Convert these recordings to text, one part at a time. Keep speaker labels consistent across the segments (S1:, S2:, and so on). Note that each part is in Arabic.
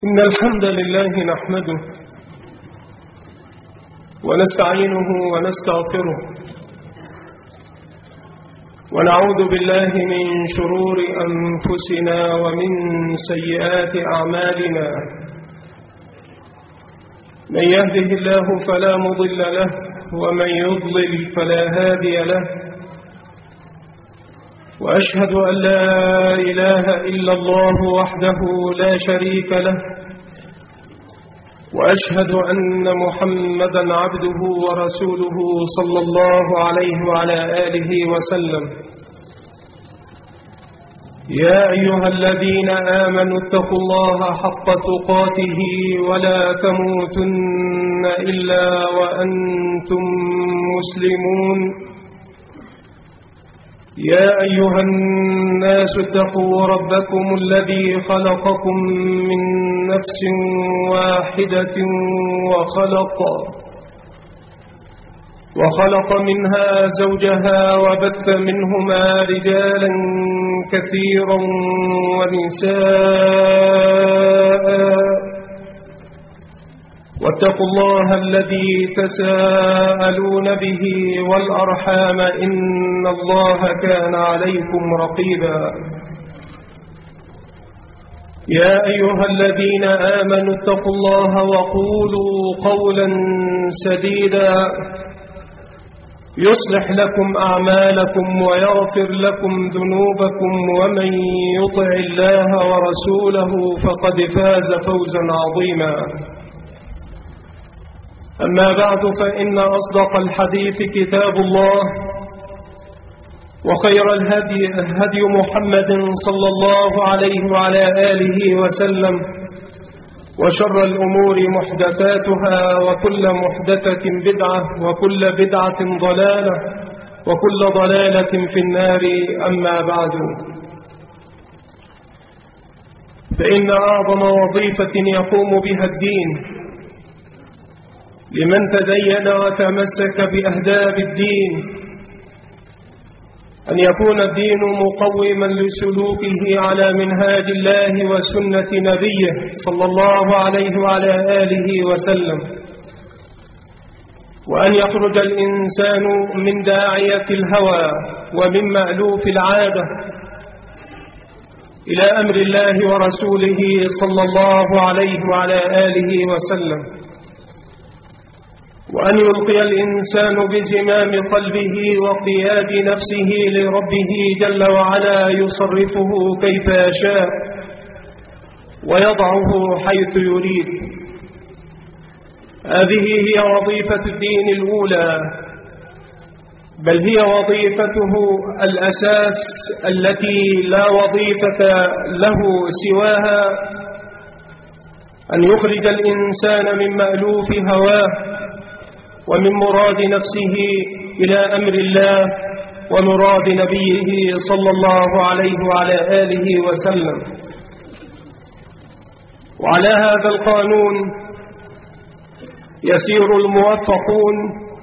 S1: إن الحمد لله نحمده ونستعينه ونستغفره ونعوذ بالله من شرور أنفسنا ومن سيئات أعمالنا. من يهده الله فلا مضل له ومن يضلل فلا هادي له، وأشهد أن لا إله إلا الله وحده لا شريك له، وأشهد أن محمدا عبده ورسوله صلى الله عليه وعلى آله وسلم. يا أيها الذين آمنوا اتقوا الله حق تقاته ولا تموتن إلا وأنتم مسلمون. يا أيها الناس اتقوا ربكم الذي خلقكم من نفس واحدة وخلق منها زوجها وبث منهما رجالا كثيرا ونساء، واتقوا الله الذي تساءلون به والأرحام إن الله كان عليكم رقيبا. يا أيها الذين آمنوا اتقوا الله وقولوا قولا سديدا يصلح لكم أعمالكم ويغفر لكم ذنوبكم، ومن يطع الله ورسوله فقد فاز فوزا عظيما. أما بعد، فإن أصدق الحديث كتاب الله، وخير الهدي هدي محمد صلى الله عليه وعلى آله وسلم، وشر الأمور محدثاتها، وكل محدثة بدعة، وكل بدعة ضلالة، وكل ضلالة في النار. أما بعد، فإن أعظم وظيفة يقوم بها الدين لمن تدين وتمسك بأهداب الدين أن يكون الدين مقوما لسلوكه على منهاج الله وسنة نبيه صلى الله عليه وعلى آله وسلم، وأن يخرج الإنسان من داعية الهوى ومن مألوف العادة إلى أمر الله ورسوله صلى الله عليه وعلى آله وسلم، وأن يلقي الإنسان بزمام قلبه وقياد نفسه لربه جل وعلا، يصرفه كيف يشاء ويضعه حيث يريد. هذه هي وظيفة الدين الأولى، بل هي وظيفته الأساس التي لا وظيفة له سواها، أن يخرج الإنسان من مألوف هواه ومن مراد نفسه إلى أمر الله ومراد نبيه صلى الله عليه وعلى آله وسلم. وعلى هذا القانون يسير الموفقون،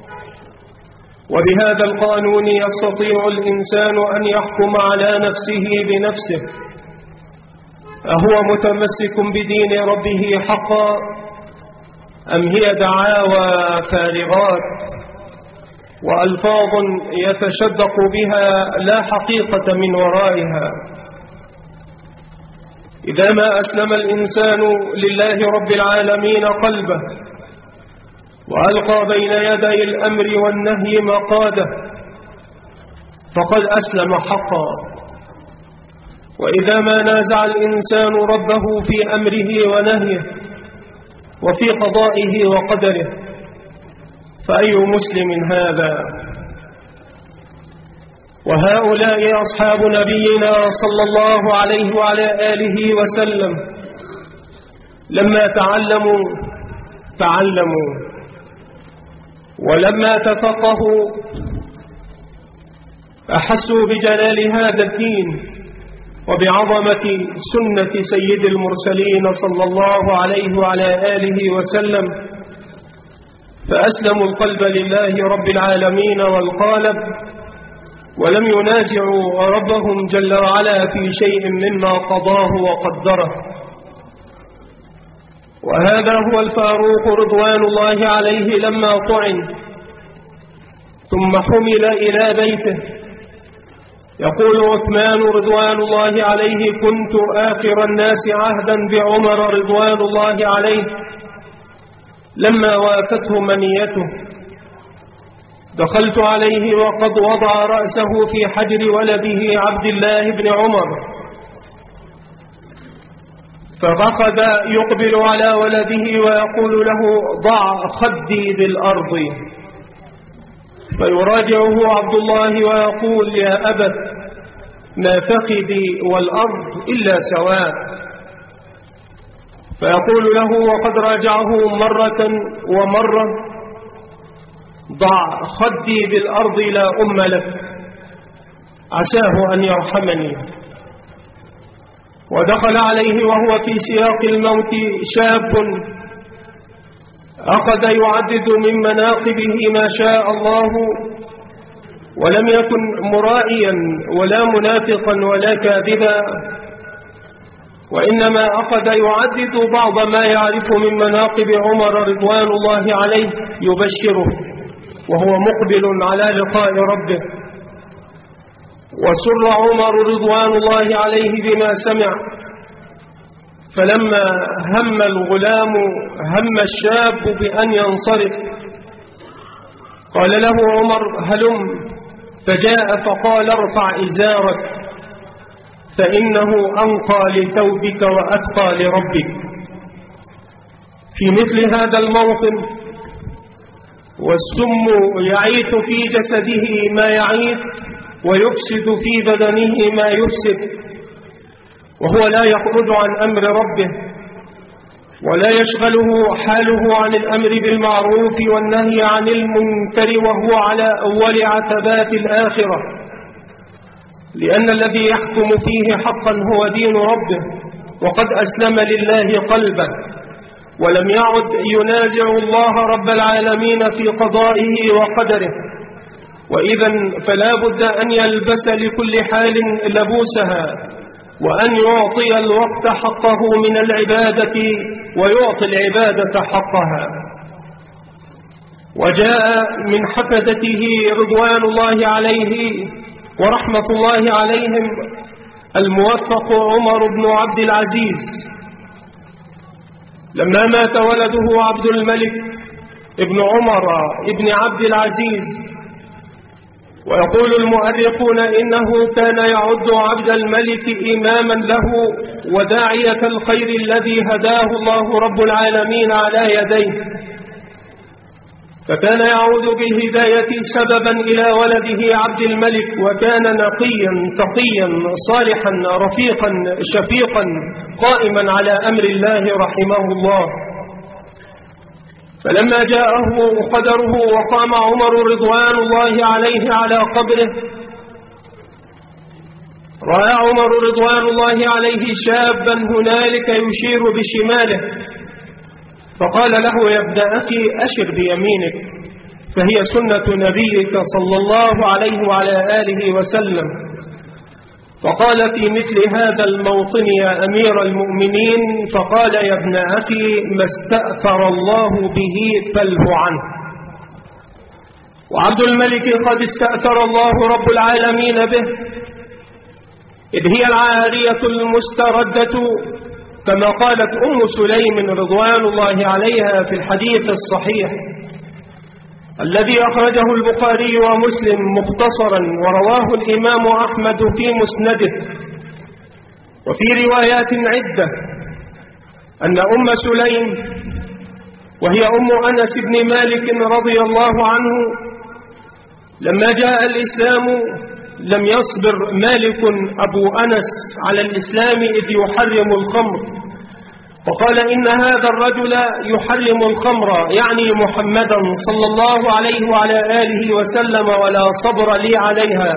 S1: وبهذا القانون يستطيع الإنسان أن يحكم على نفسه بنفسه، أهو متمسك بدين ربه حقا أم هي دعاوى فارغات وألفاظ يتشدق بها لا حقيقة من ورائها. إذا ما أسلم الإنسان لله رب العالمين قلبه وألقى بين يدي الأمر والنهي مقاده فقد أسلم حقا. وإذا ما نازع الإنسان ربه في أمره ونهيه وفي قضائه وقدره فأي مسلم هذا؟ وهؤلاء أصحاب نبينا صلى الله عليه وعلى آله وسلم لما تعلموا ولما تفقهوا أحسوا بجلال هذا الدين وبعظمة سنة سيد المرسلين صلى الله عليه وعلى آله وسلم، فأسلموا القلب لله رب العالمين والقالب، ولم ينازعوا ربهم جل وعلا في شيء مما قضاه وقدره. وهذا هو الفاروق رضوان الله عليه لما طعن ثم حمل إلى بيته. يقول عثمان رضوان الله عليه: كنت آخر الناس عهدا بعمر رضوان الله عليه لما وافته منيته، دخلت عليه وقد وضع رأسه في حجر ولده عبد الله بن عمر، فأخذ يقبل على ولده ويقول له: ضع خدي بالأرض، فيراجعه عبد الله ويقول: يا أبت، ما فخذي والأرض إلا سواء. فيقول له وقد راجعه مرة ومرة: ضع خدي بالأرض لا أم لك، عساه أن يرحمني. ودخل عليه وهو في سياق الموت شاب أخذ يعدد من مناقبه ما شاء الله، ولم يكن مرائيا ولا منافقا ولا كاذبا، وإنما أخذ يعدد بعض ما يعرف من مناقب عمر رضوان الله عليه يبشره وهو مقبل على لقاء ربه. وسر عمر رضوان الله عليه بما سمع، فلما هم الغلام هم الشاب بأن ينصرف قال له عمر: هلم. فجاء فقال: ارفع إزارك فإنه أنقى لثوبك وأتقى لربك. في مثل هذا الموطن والسم يعيث في جسده ما يعيث ويفسد في بدنه ما يفسد، وهو لا يخرج عن أمر ربه ولا يشغله حاله عن الأمر بالمعروف والنهي عن المنكر، وهو على أول عتبات الآخرة، لأن الذي يحكم فيه حقا هو دين ربه، وقد أسلم لله قلبه ولم يعد ينازع الله رب العالمين في قضائه وقدره. وإذا فلا بد أن يلبس لكل حال لبوسها، وأن يعطي الوقت حقه من العبادة ويعطي العبادة حقها. وجاء من حفدته رضوان الله عليه ورحمة الله عليهم الموفق عمر بن عبد العزيز، لما مات ولده عبد الملك ابن عمر ابن عبد العزيز. ويقول المؤرخون إنه كان يعد عبد الملك إماما له وداعية الخير الذي هداه الله رب العالمين على يديه، فكان يعود بالهداية سببا إلى ولده عبد الملك، وكان نقيا تقيا صالحا رفيقا شفيقا قائما على أمر الله رحمه الله. فلما جاءه قدره وقام عمر رضوان الله عليه على قبره، رأى عمر رضوان الله عليه شابا هنالك يشير بشماله، فقال له: يا ابن أخي أشر بيمينك، فهي سنة نبيك صلى الله عليه وعلى آله وسلم. فقال في مثل هذا الموطن: يا أمير المؤمنين، فقال: يا ابن أخي ما استأثر الله به فله عنه. وعبد الملك قد استأثر الله رب العالمين به، إذ هي العارية المستردة كما قالت أم سليم رضوان الله عليها في الحديث الصحيح الذي أخرجه البخاري ومسلم مختصرا، ورواه الإمام أحمد في مسنده. وفي روايات عدة أن أم سليم وهي أم أنس بن مالك رضي الله عنه لما جاء الإسلام لم يصبر مالك أبو أنس على الإسلام إذ يحرم الخمر، وقال: إن هذا الرجل يحرم الخمر، يعني محمدا صلى الله عليه وعلى آله وسلم، ولا صبر لي عليها.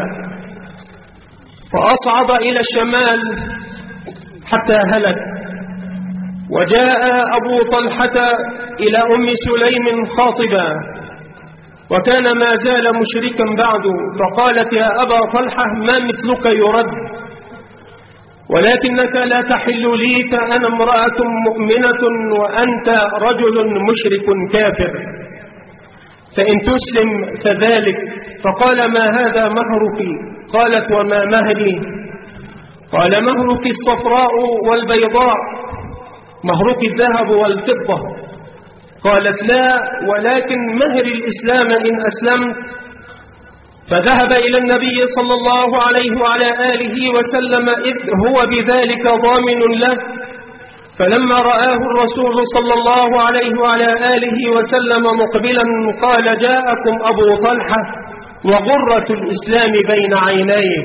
S1: فأصعد إلى الشمال حتى هلك. وجاء أبو طلحة إلى أم سليم خاطبا، وكان ما زال مشركا بعد، فقالت: يا أبا طلحة ما مثلك يرد. ولكنك لا تحل لي فأنا امرأة مؤمنة وأنت رجل مشرك كافر، فإن تسلم فذلك. فقال ما هذا مهرك؟ قالت وما مهري؟ قال مهرك الصفراء والبيضاء، مهرك الذهب والفضة. قالت لا، ولكن مهر الإسلام إن أسلمت. فذهب إلى النبي صلى الله عليه وعلى آله وسلم إذ هو بذلك ضامن له. فلما رآه الرسول صلى الله عليه وعلى آله وسلم مقبلا قال جاءكم أبو طلحة وغرة الإسلام بين عينيه.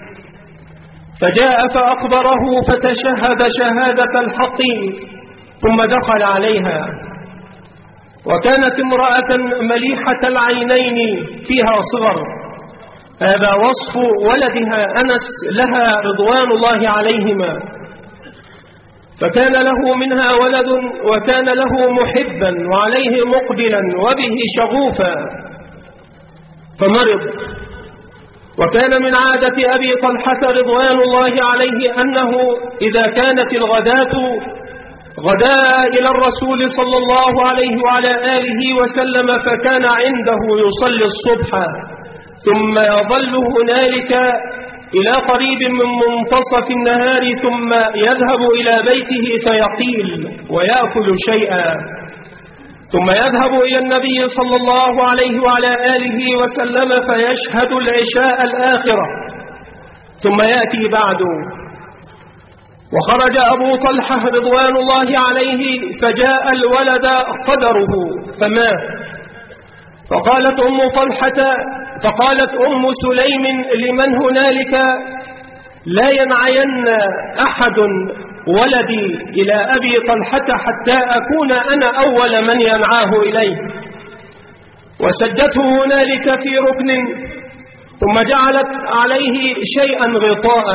S1: فجاء فأخبره فتشهد شهادة الحق ثم دخل عليها، وكانت امرأة مليحة العينين فيها صغر، هذا وصف ولدها أنس لها رضوان الله عليهما. فكان له منها ولد وكان له محبا وعليه مقبلا وبه شغوفا، فمرض. وكان من عادة أبي طلحة رضوان الله عليه أنه إذا كانت الغداة غدا إلى الرسول صلى الله عليه وعلى آله وسلم فكان عنده يصلي الصبح ثم يظل هنالك إلى قريب من منتصف النهار ثم يذهب إلى بيته فيقيل ويأكل شيئا، ثم يذهب إلى النبي صلى الله عليه وعلى آله وسلم فيشهد العشاء الآخرة ثم يأتي بعده. وخرج أبو طلحة رضوان الله عليه فجاء الولد قدره فمات. فقالت أم سليم لمن هنالك لا ينعين أحد ولدي إلى أبي طلحة حتى أكون أنا أول من ينعاه إليه. وسجته هنالك في ركن ثم جعلت عليه شيئا غطاء.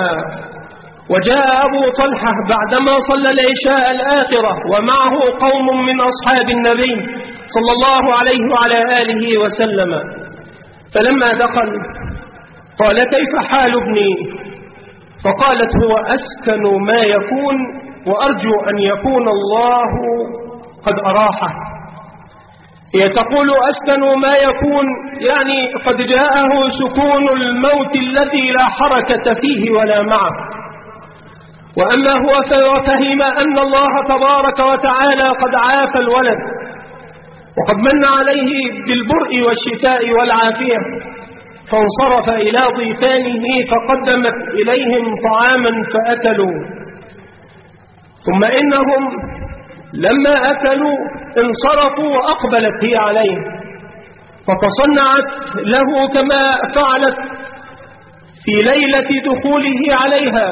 S1: وجاء أبو طلحة بعدما صلى العشاء الآخرة ومعه قوم من أصحاب النبي صلى الله عليه وعلى آله وسلم. فلما دخل قال كيف حال ابني؟ فقالت هو أسكن ما يكون وأرجو أن يكون الله قد أراحه. هي تقول أسكن ما يكون يعني قد جاءه سكون الموت الذي لا حركة فيه ولا معه. وأما هو ففهم أن الله تبارك وتعالى قد عافى الولد وقد من عليه بالبرء والشفاء والعافية، فانصرف إلى ضيفانه فقدمت إليهم طعاما فأكلوا. ثم إنهم لما أكلوا انصرفوا وأقبلت هي عليه فتصنعت له كما فعلت في ليلة دخوله عليها.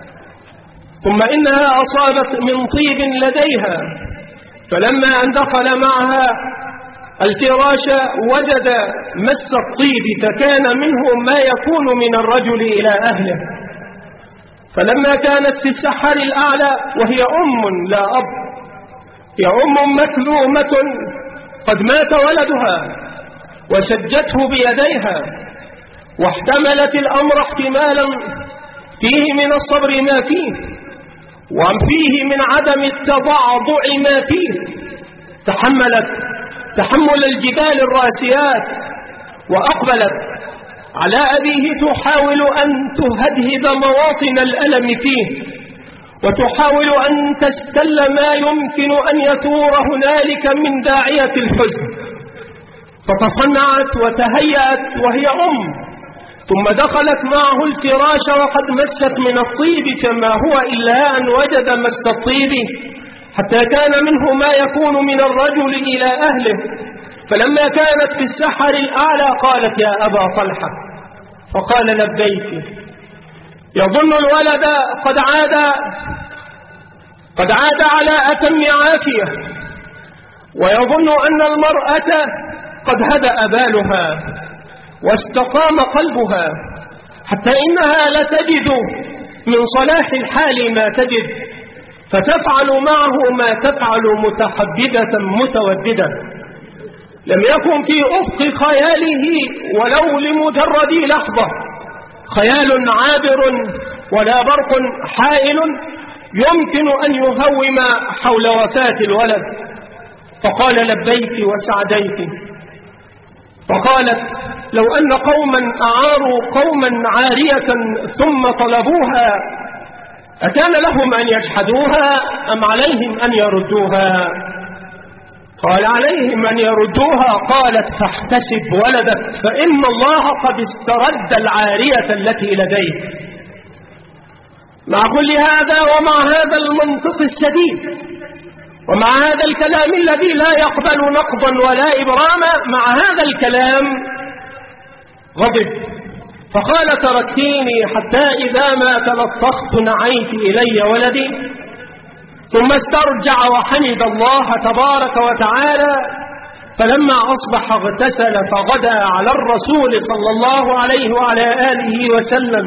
S1: ثم إنها أصابت من طيب لديها، فلما أن دخل معها الفراش وجد مس الطيب فكان منه ما يكون من الرجل إلى أهله. فلما كانت في السحر الأعلى وهي أم لا أب، هي أم مكلومة قد مات ولدها وسجته بيديها واحتملت الأمر احتمالا فيه من الصبر ما فيه وفيه من عدم التضعضع ما فيه. تحملت تحمل الجبال الراسيات وأقبلت على أبيه تحاول أن تهدهد مواطن الألم فيه وتحاول أن تستل ما يمكن أن يثور هنالك من داعية الحزن. فتصنعت وتهيأت وهي ثم دخلت معه الفراش وقد مست من الطيب كما هو إلا أن وجد مس الطيب حتى كان منه ما يكون من الرجل إلى أهله. فلما كانت في السحر الأعلى قالت يا أبا طلحة، فقال لبيك. يظن الولد قد عاد على أتم عافية، ويظن أن المرأة قد هدأ بالها واستقام قلبها، حتى إنها لتجد من صلاح الحال ما تجد، فتفعل معه ما تفعل متحددة متوددة. لم يكن في أفق خياله ولو لمجرد لحظة خيال عابر ولا برق حائل يمكن أن يهوم حول وفاة الولد. فقال لبيك وسعديك. فقالت لو أن قوما أعاروا قوما عارية ثم طلبوها أكان لهم أن يجحدوها أم عليهم أن يردوها؟ قال عليهم أن يردوها. قالت فاحتسب ولدك فإن الله قد استرد العارية التي لديه. مع كل هذا ومع هذا المنطق السديد ومع هذا الكلام الذي لا يقبل نقضا ولا إبراما، مع هذا الكلام غضب فقال تركتيني حتى إذا ما تلطخت نعيت إلي ولدي. ثم استرجع وحمد الله تبارك وتعالى. فلما أصبح اغتسل فغدا على الرسول صلى الله عليه وعلى آله وسلم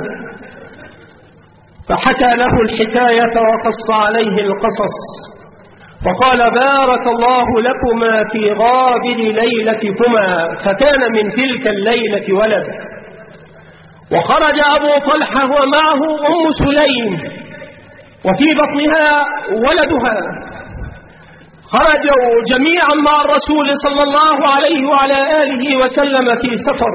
S1: فحكى له الحكاية وقص عليه القصص. فقال بارك الله لكما في غابر ليلتكما. فكان من تلك الليلة ولد. وخرج أبو طلحة ومعه أم سليم وفي بطنها ولدها. خرجوا جميعا مع الرسول صلى الله عليه وعلى آله وسلم في سفر،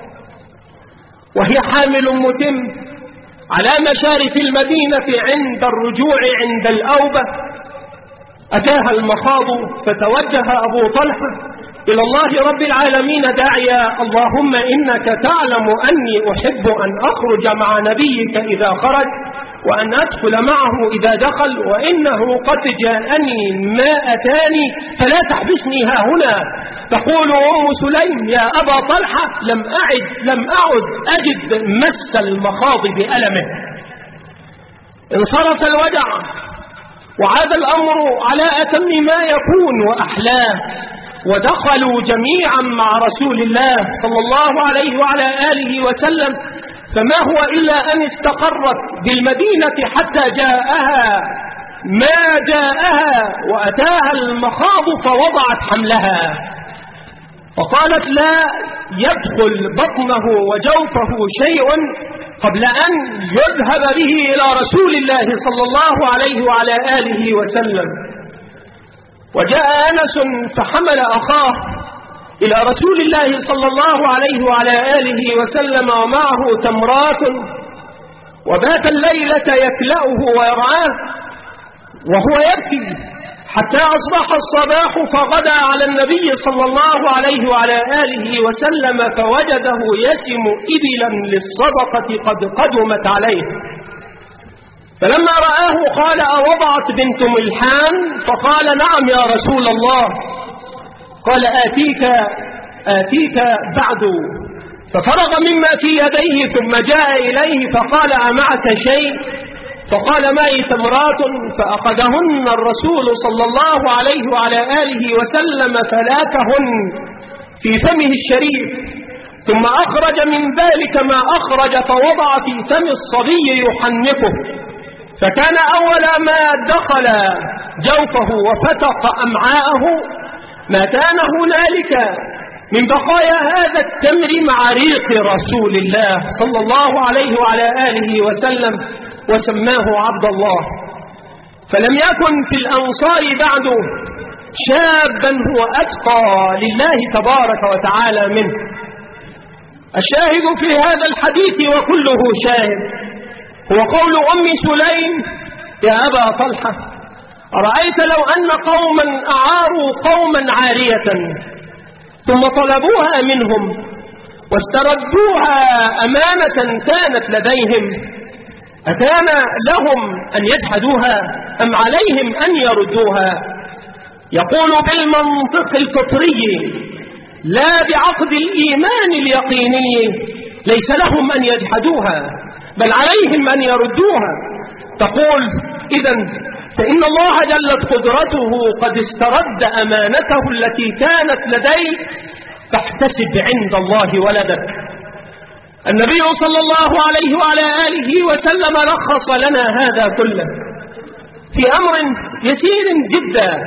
S1: وهي حامل متم على مشارف المدينة. عند الرجوع عند الأوبة أتاها المخاض فتوجه أبو طلحة إلى الله رب العالمين داعيا اللهم إنك تعلم أني أحب أن أخرج مع نبيك إذا خرج وأن أدخل معه إذا دخل، وإنه قد جاءني ما أتاني فلا تحبسني ها هنا. تقول أم سليم يا أبا طلحة لم أعد أجد مس المخاض بألمه. انصرف الوجع وعاد الأمر على أتم ما يكون وأحلاه، ودخلوا جميعا مع رسول الله صلى الله عليه وعلى آله وسلم. فما هو إلا أن استقرت بالمدينة حتى جاءها ما جاءها وأتاها المخاض فوضعت حملها. فقالت لا يدخل بطنه وجوفه شيء قبل أن يذهب به إلى رسول الله صلى الله عليه وعلى آله وسلم. وجاء أنس فحمل أخاه إلى رسول الله صلى الله عليه وعلى آله وسلم ومعه تمرات، وبات الليلة يكلأه ويرعاه وهو يبكي حتى أصبح الصباح فغدا على النبي صلى الله عليه وعلى آله وسلم فوجده يسم إبلا للصدقة قد قدمت عليه. فلما رآه قال أوضعت بنت ملحان؟ فقال نعم يا رسول الله. قال آتيك بعد. ففرغ مما في يديه ثم جاء إليه فقال أمعك شيء؟ فقال معي تمرات. فأخذهن الرسول صلى الله عليه وعلى آله وسلم فلاكهن في فمه الشريف، ثم أخرج من ذلك ما أخرج فوضع في فم الصبي يحنكه. فكان أول ما دخل جوفه وفتق أمعاءه ما كان هنالك من بقايا هذا التمر مع ريق رسول الله صلى الله عليه وعلى آله وسلم، وسماه عبد الله. فلم يكن في الأنصار بعد شابا هو أتقى لله تبارك وتعالى منه. الشاهد في هذا الحديث وكله شاهد هو قول أم سليم يا أبا طلحة أرأيت لو أن قوما أعاروا قوما عارية ثم طلبوها منهم واستردوها أمانة كانت لديهم أكان لهم أن يجحدوها أم عليهم أن يردوها؟ يقول بالمنطق الفطري لا بعقد الإيمان اليقيني ليس لهم أن يجحدوها بل عليهم أن يردوها. تقول إذن فإن الله جلت قدرته قد استرد أمانته التي كانت لديه فاحتسب عند الله ولدك. النبي صلى الله عليه وعلى آله وسلم رخص لنا هذا كله في أمر يسير جدا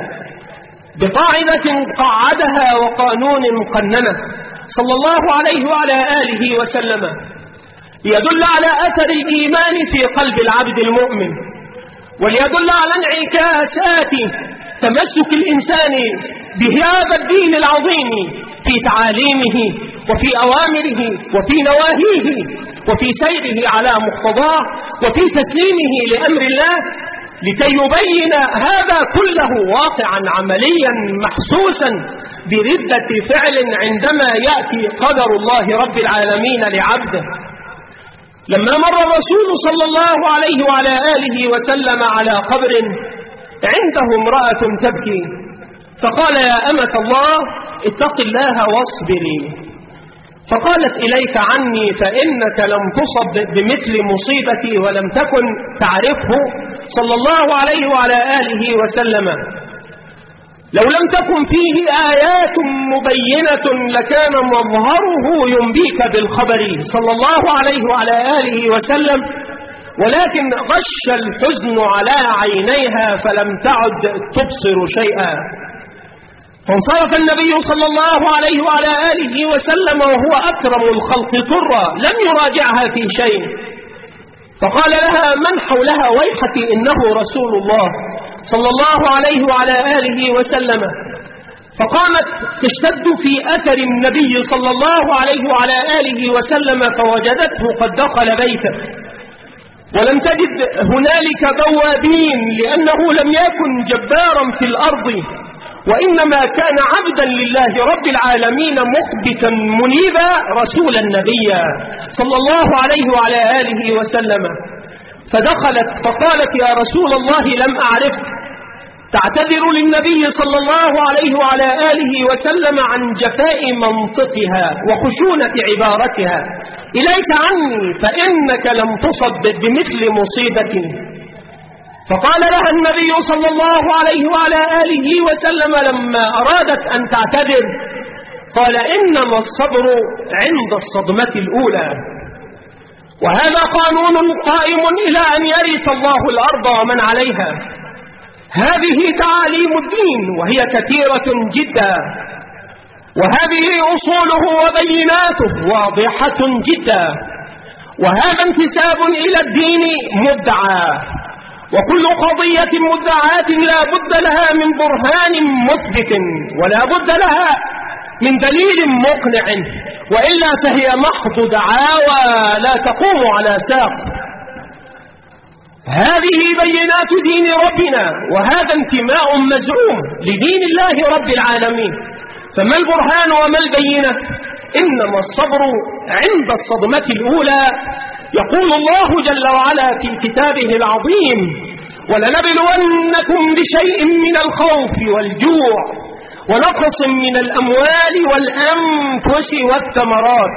S1: بقاعدة قعدها وقانون قننه صلى الله عليه وعلى آله وسلم. ليدل على أثر الإيمان في قلب العبد المؤمن، وليدل على انعكاسات تمسك الإنسان بهذا الدين العظيم في تعاليمه وفي أوامره وفي نواهيه وفي سيره على مقتضاه وفي تسليمه لأمر الله، لكي يبين هذا كله واقعا عمليا محسوسا بردة فعل عندما يأتي قدر الله رب العالمين لعبده. لما مر الرسول صلى الله عليه وعلى آله وسلم على قبر عنده امرأة تبكي، فقال: يا أمة الله اتق الله واصبري. فقالت: إليك عني فإنك لم تصب بمثل مصيبتي ولم تكن تعرفه صلى الله عليه وعلى آله وسلم. لو لم تكن فيه آيات مبينة لكان مظهره ينبيك بالخبر صلى الله عليه وعلى آله وسلم، ولكن غش الحزن على عينيها فلم تعد تبصر شيئا. فانصرف النبي صلى الله عليه وعلى آله وسلم وهو أكرم الخلق طرا، لم يراجعها في شيء، فقال لها من حولها: ويحك إنه رسول الله صلى الله عليه وعلى آله وسلم. فقامت تشتد في أثر النبي صلى الله عليه وعلى آله وسلم، فوجدته قد دخل بيته ولم تجد هنالك بوابين، لأنه لم يكن جبارا في الأرض، وإنما كان عبدا لله رب العالمين مخبتا منيبا رسولا نبيا صلى الله عليه وعلى آله وسلم. فدخلت فقالت: يا رسول الله لم أعرفك. تعتذر للنبي صلى الله عليه وعلى آله وسلم عن جفاء منطقها وخشونة عبارتها: إليك عني فإنك لم تصب بمثل مصيبتي. فقال لها النبي صلى الله عليه وعلى آله وسلم لما أرادت أن تعتذر: قال: إنما الصبر عند الصدمة الأولى. وهذا قانون قائم إلى أن يرث الله الأرض ومن عليها. هذه تعاليم الدين وهي كثيرة جدا، وهذه أصوله وبيناته واضحة جدا، وهذا انتساب إلى الدين مدعى، وكل قضية مدعاة لا بد لها من برهان مثبت ولا بد لها من دليل مقنع، وإلا فهي محض دعاوى لا تقوم على ساق. هذه بينات دين ربنا، وهذا انتماء مزعوم لدين الله رب العالمين. فما البرهان وما البينة؟ إنما الصبر عند الصدمة الأولى. يقول الله جل وعلا في كتابه العظيم: ولنبلونكم بشيء من الخوف والجوع ونقص من الأموال والأنفس والثمرات.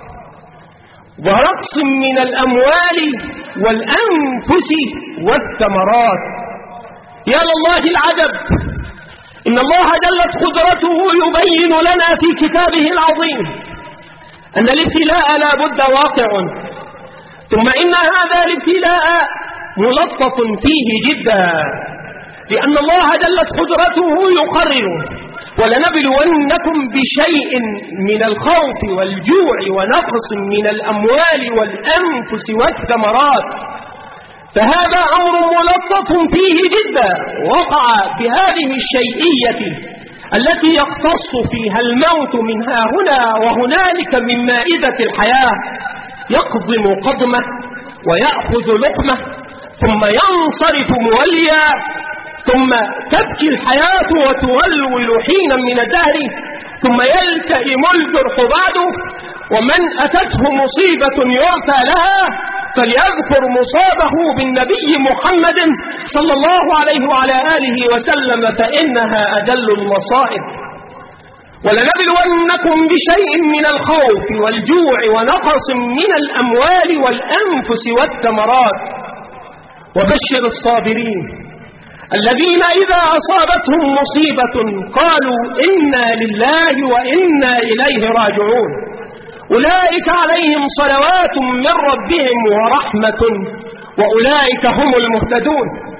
S1: ونقص من الأموال والأنفس والثمرات. يا لله العجب، إن الله جلت قدرته يبين لنا في كتابه العظيم أن الابتلاء لا بد واقع، ثم إن هذا الابتلاء ملطف فيه جدا، لأن الله جلت قدرته يقرر: ولنبلونكم بشيء من الخوف والجوع ونقص من الأموال والأنفس والثمرات. فهذا أمر ملطف فيه جدا، وقع بهذه الشيئية التي يقتص فيها الموت منها هنا وهنالك من مائدة الحياة، يقضم قضمة ويأخذ لقمة ثم ينصرف موليا، ثم تبكي الحياة وتولول حينا من الدهر، ثم يلتئم الجرح بعده. ومن أتته مصيبة يعفى لها فليذكر مصابه بالنبي محمد صلى الله عليه وعلى آله وسلم، فإنها أجل المصائب. ولنبلونكم بشيء من الخوف والجوع ونقص من الأموال والأنفس والثمرات. وبشر الصابرين الذين إذا أصابتهم مصيبة قالوا: إنا لله وإنا إليه راجعون. أولئك عليهم صلوات من ربهم ورحمة وأولئك هم المهتدون.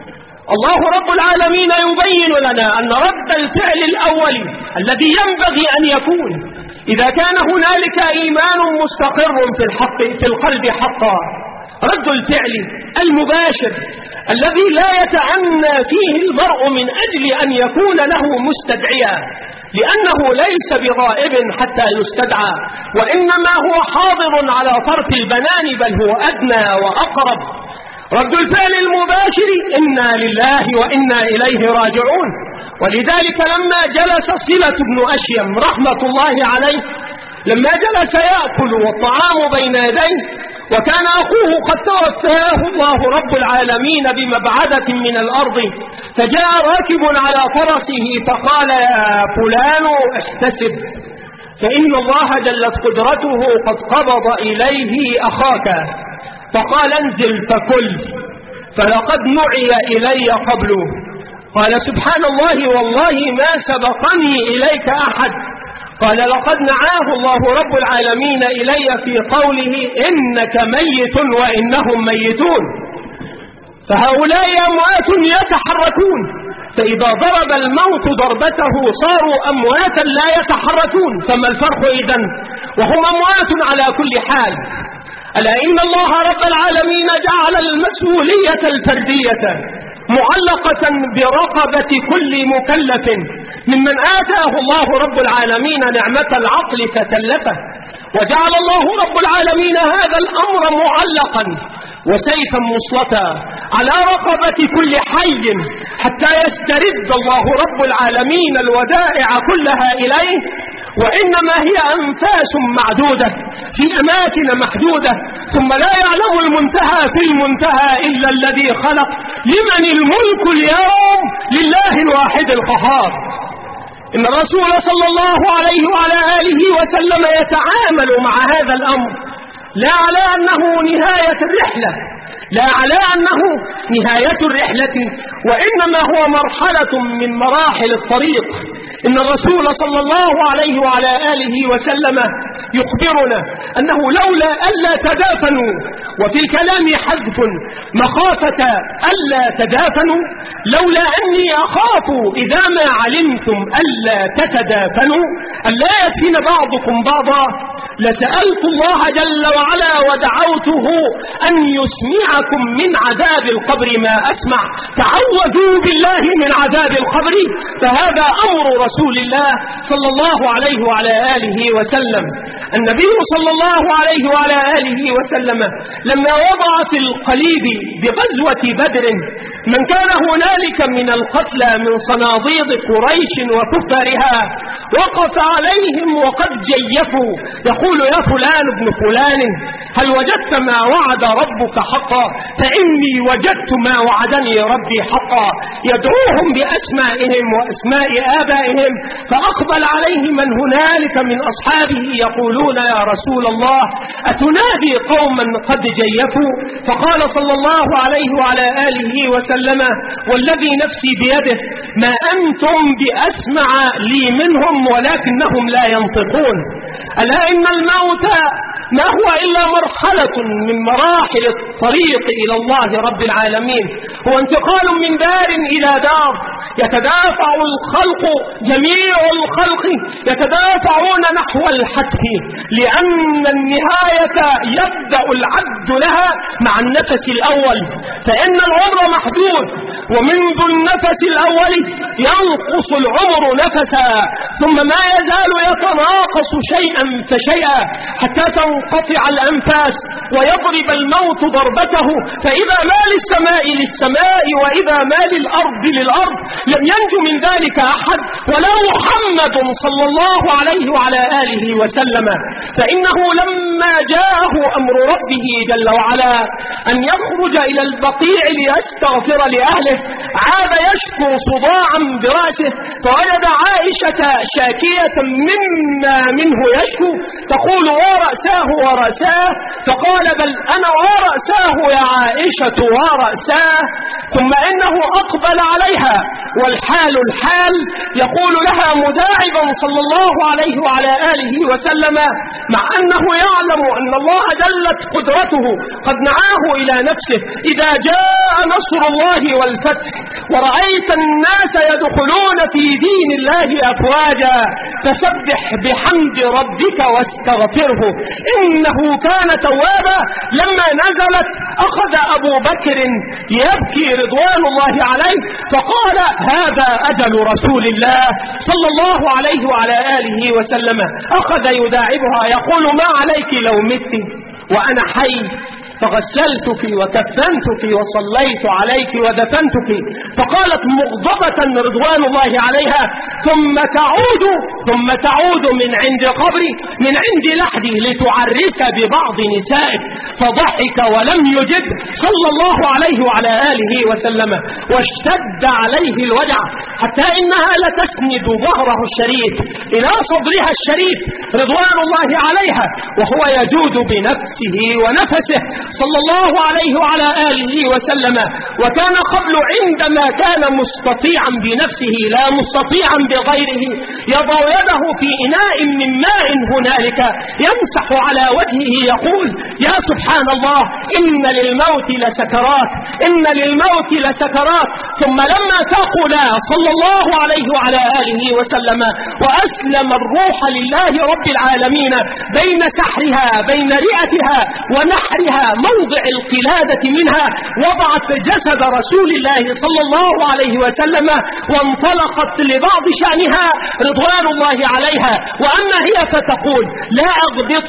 S1: الله رب العالمين يبين لنا أن رد الفعل الأول الذي ينبغي أن يكون إذا كان هنالك إيمان مستقر في القلب حقا، رد الفعل المباشر الذي لا يتعنى فيه المرء من أجل أن يكون له مستدعيا، لأنه ليس بغائب حتى يستدعى، وإنما هو حاضر على طرف البنان، بل هو أدنى وأقرب. رد الفعل المباشر إنا لله وإنا إليه راجعون. ولذلك لما جلس صلة بن أشيم رحمة الله عليه، لما جلس يأكل والطعام بين يديه وكان أخوه قد توفاه الله رب العالمين بمبعدة من الأرض، فجاء راكب على فرسه فقال يا فلان احتسب، فإن الله جلت قدرته قد قبض إليه أخاك. فقال انزل فكل، فلقد نعي إلي قبله. قال سبحان الله والله ما سبقني إليك أحد. قال لقد نعاه الله رب العالمين إلي في قوله إنك ميت وإنهم ميتون. فهؤلاء أموات يتحركون، فإذا ضرب الموت ضربته صاروا أمواتا لا يتحركون، فما الفرق إذن؟ وهم أموات على كل حال. ألا إن الله رب العالمين جعل المسؤولية الفردية معلقة برقبة كل مكلف ممن آتاه الله رب العالمين نعمة العقل فكلفه، وجعل الله رب العالمين هذا الأمر معلقا وسيفا مسلطا على رقبة كل حي حتى يسترد الله رب العالمين الودائع كلها إليه. وإنما هي أنفاس معدودة في أماكن محدودة، ثم لا يعلم المنتهى في المنتهى إلا الذي خلق. لمن الملك اليوم؟ لله الواحد القهار. إن الرسول صلى الله عليه وعلى آله وسلم يتعامل مع هذا الأمر لا على أنه نهاية الرحلة، لا على أنه نهاية الرحلة، وإنما هو مرحلة من مراحل الطريق. إن الرسول صلى الله عليه وعلى آله وسلم يخبرنا أنه لولا ألا تدافنوا، وفي الكلام حذف مخافة ألا تدافنوا، لولا أني أخاف إذا ما علمتم ألا تتدافنوا ألا يدفن بعضكم بعضا لسألت الله جل وعلا ودعوته أن يسمعكم من عذاب القبر ما أسمع. تعوذوا بالله من عذاب القبر، فهذا أمر رسول الله صلى الله عليه وعلى آله وسلم. النبي صلى الله عليه وعلى آله وسلم لما وضع في القليب بغزوة بدر من كان هنالك من القتلى من صناديد قريش وكفارها، وقف عليهم وقد جيفوا يقول يا فلان ابن فلان هل وجدت ما وعد ربك حقا؟ فإني وجدت ما وعدني ربي حقا. يدعوهم بأسمائهم وأسماء آبائهم، فأقبل عليه من هنالك من أصحابه يقولون يا رسول الله أتنادي قوما قد جيفوا؟ فقال صلى الله عليه وعلى آله وسلم والذي نفسي بيده ما أنتم بأسمع لي منهم ولكنهم لا ينطقون. ألا إن الموت ما هو إلا مرحلة من مراحل الطريق إلى الله رب العالمين، هو انتقال من دار إلى دار. يتدافع الخلق، جميع الخلق يتدافعون نحو الحتف، لأن النهاية يبدأ العد لها مع النفس الأول، فإن العمر محدود، ومنذ النفس الأول ينقص العمر نفسا، ثم ما يزال يتناقص شيئا فشيئا حتى تنقطع الأنفاس ويضرب الموت ضربته. فإذا ما للسماء للسماء وإذا ما للأرض للأرض، لم ينجو من ذلك أحد ولا محمد صلى الله عليه وعلى آله وسلم. فإنه لما جاءه أمر ربه جل وعلا أن يخرج إلى البقيع ليستغفر لأهله، عاد يشكو صداعا برأسه، فوجد عائشة شاكية مما منه يشكو تقول ورأساه
S2: يداه ورأساه، فقال بل أنا ورأساه يا عائشة ورأساه. ثم إنه أقبل عليها والحال الحال، يقول لها مداعبا صلى الله عليه وعلى آله وسلم، مع أنه يعلم أن الله جلت قدرته قد نعاه إلى نفسه: إذا جاء نصر الله والفتح ورأيت الناس يدخلون في دين الله أفواجا فسبح بحمد ربك واستغفره إنه كان توابا. لما نزلت أخذ أبو بكر يبكي رضوان الله عليه، فقال: هذا أجل رسول الله صلى الله عليه وعلى آله وسلم. أخذ يداعبها يقول: ما عليك لو مت وأنا حي، فغسلتك وكفنتك وصليت عليك ودفنتك. فقالت مغضبة رضوان الله عليها: ثم تعود من عند قبري، من عند لحدي، لتعرس ببعض نسائك. فضحك ولم يجب صلى الله عليه وعلى آله وسلم، واشتد عليه الوجع حتى إنها لتسند ظهره الشريف إلى صدرها الشريف رضوان الله عليها، وهو يجود بنفسه ونفسه صلى الله عليه وعلى آله وسلم. وكان قبل عندما كان مستطيعا بنفسه لا مستطيعا بغيره يضع يده في إناء من ماء هنالك يمسح على وجهه يقول: يا سبحان الله، إن للموت لسكرات، إن للموت لسكرات. ثم لما تقولا صلى الله عليه وعلى آله وسلم وأسلم الروح لله رب العالمين بين سحرها بين رئتها ونحرها موضع القلادة منها، وضعت جسد رسول الله صلى الله عليه وسلم وانطلقت لبعض شأنها رضوان الله عليها. وأما هي فتقول: لا أغبط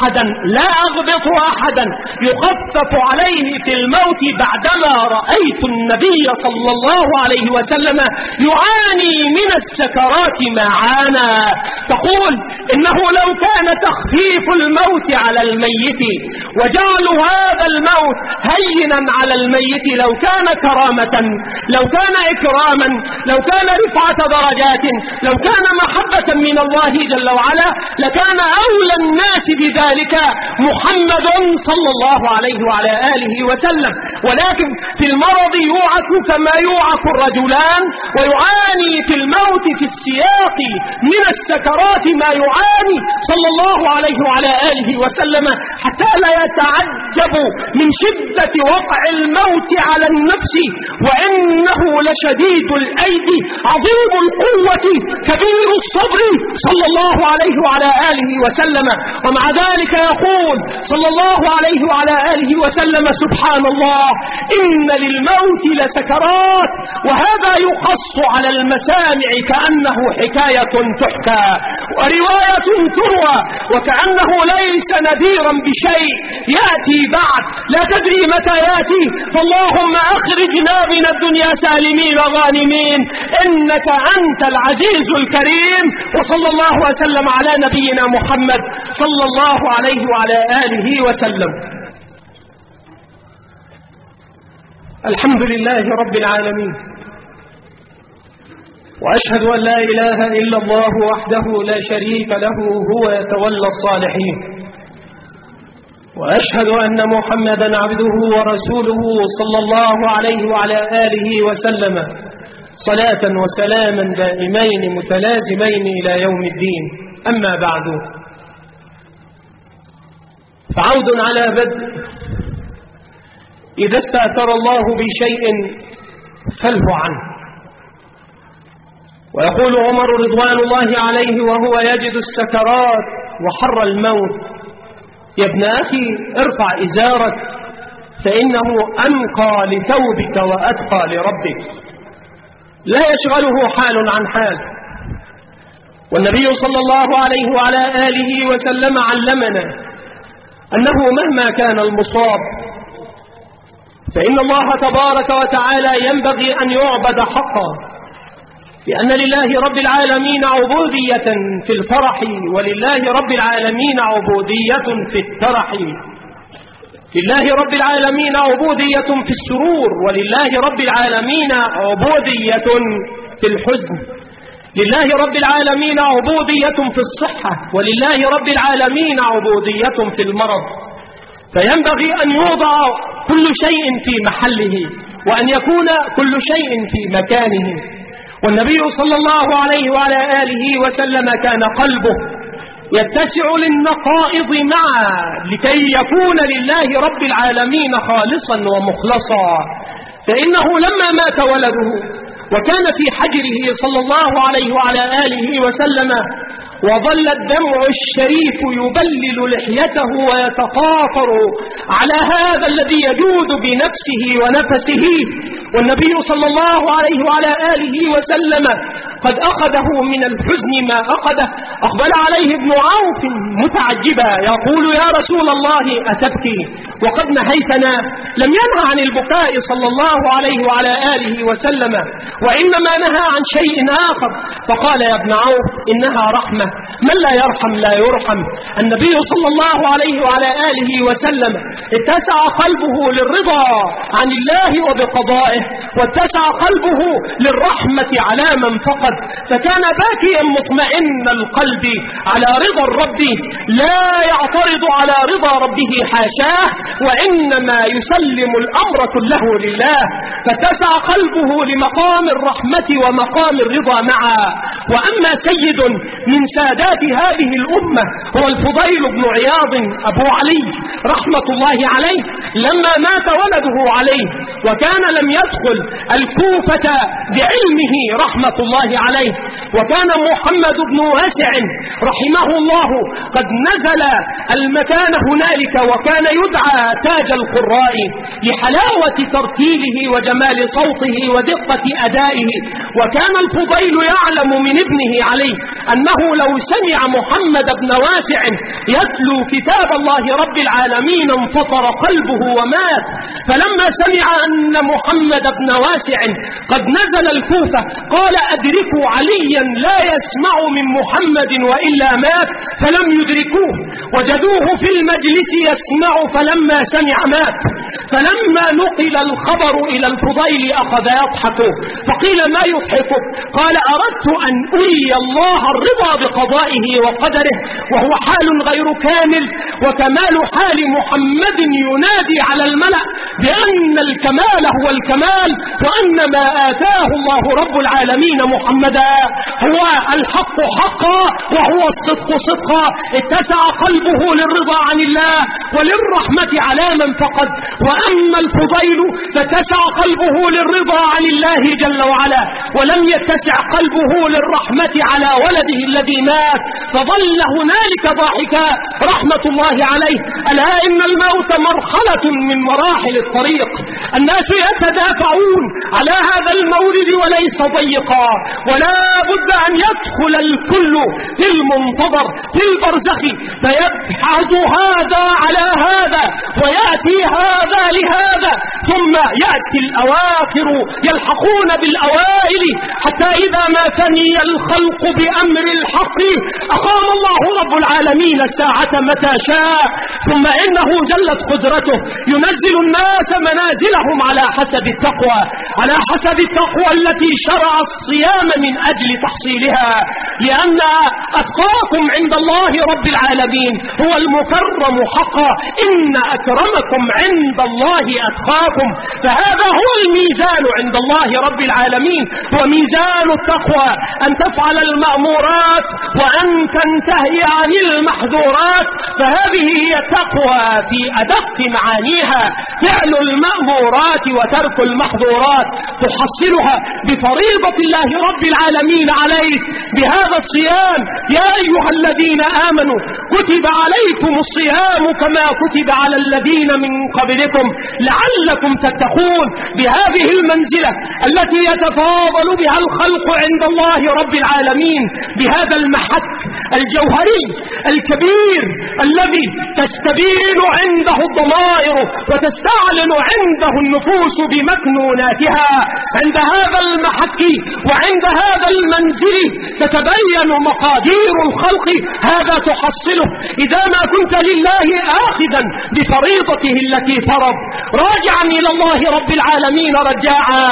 S2: أحدا يخفف عليه في الموت بعدما رأيت النبي صلى الله عليه وسلم يعاني من السكرات ما عانى. تقول: إنه لو كان تخفيف الموت على الميت وجعل هذا الموت هينا على الميت لو كان كرامة، لو كان إكراما، لو كان رفعة درجات، لو كان محبة من الله جل وعلا، لكان أولى الناس بذلك محمد صلى الله عليه وعلى آله وسلم. ولكن في المرض يوعك كما يوعك الرجلان، ويعاني في الموت في السياق من السكرات ما يعاني صلى الله عليه وعلى آله وسلم، حتى لا يتعجب من شدة وقع الموت على النفس، وإنه لشديد الأيدي عظيم القوة كبير الصبر صلى الله عليه وعلى آله وسلم. ومع ذلك يقول صلى الله عليه وعلى آله وسلم: سبحان الله، إن للموت لسكرات. وهذا يقص على المسامع كأنه حكاية تحكى ورواية تروى، وكأنه ليس نذيرا بشيء يأتي بعد، لا تدري متى يأتي. فاللهم أخرجنا من الدنيا سالمين غانمين، إنك أنت العزيز الكريم. وصلى الله وسلم على نبينا محمد صلى الله عليه وعلى آله وسلم. الحمد لله رب العالمين، وأشهد أن لا إله إلا الله وحده لا شريك له، هو يتولى الصالحين. وأشهد أن محمدا عبده ورسوله صلى الله عليه وعلى آله وسلم، صلاة وسلاما دائمين متلازمين إلى يوم الدين. أما بعد، فعود على بدء: إذا استأثر الله بشيء فله عنه. ويقول عمر رضوان الله عليه وهو يجد السكرات وحر الموت: يا ابن أخي، ارفع إزارك، فإنه أنقى لثوبك وأتقى لربك. لا يشغله حال عن حال. والنبي صلى الله عليه وعلى آله وسلم علمنا أنه مهما كان المصاب فإن الله تبارك وتعالى ينبغي أن يعبد حقا، لأن لله رب العالمين عبودية في الفرح، ولله رب العالمين عبودية في الترح. لله رب العالمين عبودية في السرور، ولله رب العالمين عبودية في الحزن. لله رب العالمين عبودية في الصحة، ولله رب العالمين عبودية في المرض، فينبغي أن يوضع كل شيء في محله، وأن يكون كل شيء في مكانه. والنبي صلى الله عليه وعلى آله وسلم كان قلبه يتسع للنقائض معا لكي يكون لله رب العالمين خالصا ومخلصا. فإنه لما مات ولده وكان في حجره صلى الله عليه وعلى آله وسلم، وظل الدمع الشريف يبلل لحيته ويتقاطر على هذا الذي يجود بنفسه ونفسه، والنبي صلى الله عليه وعلى آله وسلم قد أخذه من الحزن ما أخذه، أقبل عليه ابن عوف متعجبا يقول: يا رسول الله أتبكي وقد نهيتنا؟ لم ينهى عن البكاء صلى الله عليه وعلى آله وسلم، وإنما نهى عن شيء آخر. فقال: يا ابن عوف إنها رحمة، من لا يرحم لا يرحم. النبي صلى الله عليه وعلى آله وسلم اتسع قلبه للرضا عن الله وبقضائه، واتسع قلبه للرحمة على من فقد، فكان باكيا مطمئن القلب على رضا الرب، لا يعترض على رضا ربه حاشاه، وإنما يسلم الأمر كله لله، فاتسع قلبه لمقام الرحمة ومقام الرضا معا. وأما سيد من سادات هذه الأمة هو الفضيل بن عياض أبو علي رحمة الله عليه، لما مات ولده عليه وكان لم يدخل الكوفة بعلمه رحمة الله عليه، وكان محمد بن واسع رحمه الله قد نزل المكان هنالك، وكان يدعى تاج القراء لحلاوة ترتيله وجمال صوته ودقة أدائه. وكان الفضيل يعلم من ابنه علي أنه لو سمع محمد بن واسع يتلو كتاب الله رب العالمين انفطر قلبه ومات. فلما سمع أن محمد بن واسع قد نزل الكوفة قال: أدركوا عليا لا يسمع من محمد وإلا مات، فلم يدركوه، وجدوه في المجلس يسمع، فلما سمع مات. فلما نقل الخبر إلى الفضيل أخذ يضحك، فقيل: ما يضحكك؟ قال: أردت أن أري الله الرضا بقضائه وقدره، وهو حال غير كامل، وكمال حال محمد ينادي على الملأ بأن الكمال هو الكمال، وأن ما آتاه الله رب العالمين محمدا هو الحق حقا وهو الصدق صدقا. اتسع قلبه للرضا عن الله وللرحمة على من فقد. وأما الفضيل فاتسع قلبه للرضا عن الله جل وعلا، ولم يتسع قلبه للرحمة على ولده الذي مات، فظل هنالك ضاحكا رحمة الله عليه. ألا إن الموت مرحلة من مراحل الطريق، الناس يتدافعون على هذا المورد وليس ضيقا، ولا بد أن يدخل الكل في المنتظر في البرزخ، فيبحث هذا على هذا ويأتي هذا لهذا، ثم يأتي الأواخر يلحقون بالأوائل، حتى إذا ما فني الخلق بأمر الحق أقام الله رب العالمين الساعة متى شاء، ثم إنه جلت قدرته ينزل الناس منازلهم على حسب التقوى، على حسب التقوى التي شرع الصيام من أجل تحصيلها، لأن أتقاكم عند الله رب العالمين هو المكرم حقا، إن أكرمكم عند الله أتقاكم. فهذا هو الميزان عند الله رب العالمين، وميزان التقوى أن تفعل المأمورات وأن تنتهي عن المحظورات. فهذه هي التقوى في أدق معانيها، فعل المأمورات وترك المحظورات، تحصلها بفريضة الله رب العالمين عليك بهذا الصيام. يا أيها الذين آمنوا كتب عليكم الصيام كما كتب على الذين من قبلكم لعلكم تتقون. بهذه المنزلة التي يتفاضل بها الخلق عند الله رب العالمين، بهذه هذا المحك الجوهري الكبير الذي تستبين عنده الضمائر وتستعلن عنده النفوس بمكنوناتها. عند هذا المحك وعند هذا المنزل تتبين مقادير الخلق. هذا تحصله إذا ما كنت لله آخذا بفريضته التي فرض راجعا إلى الله رب العالمين رجاعا.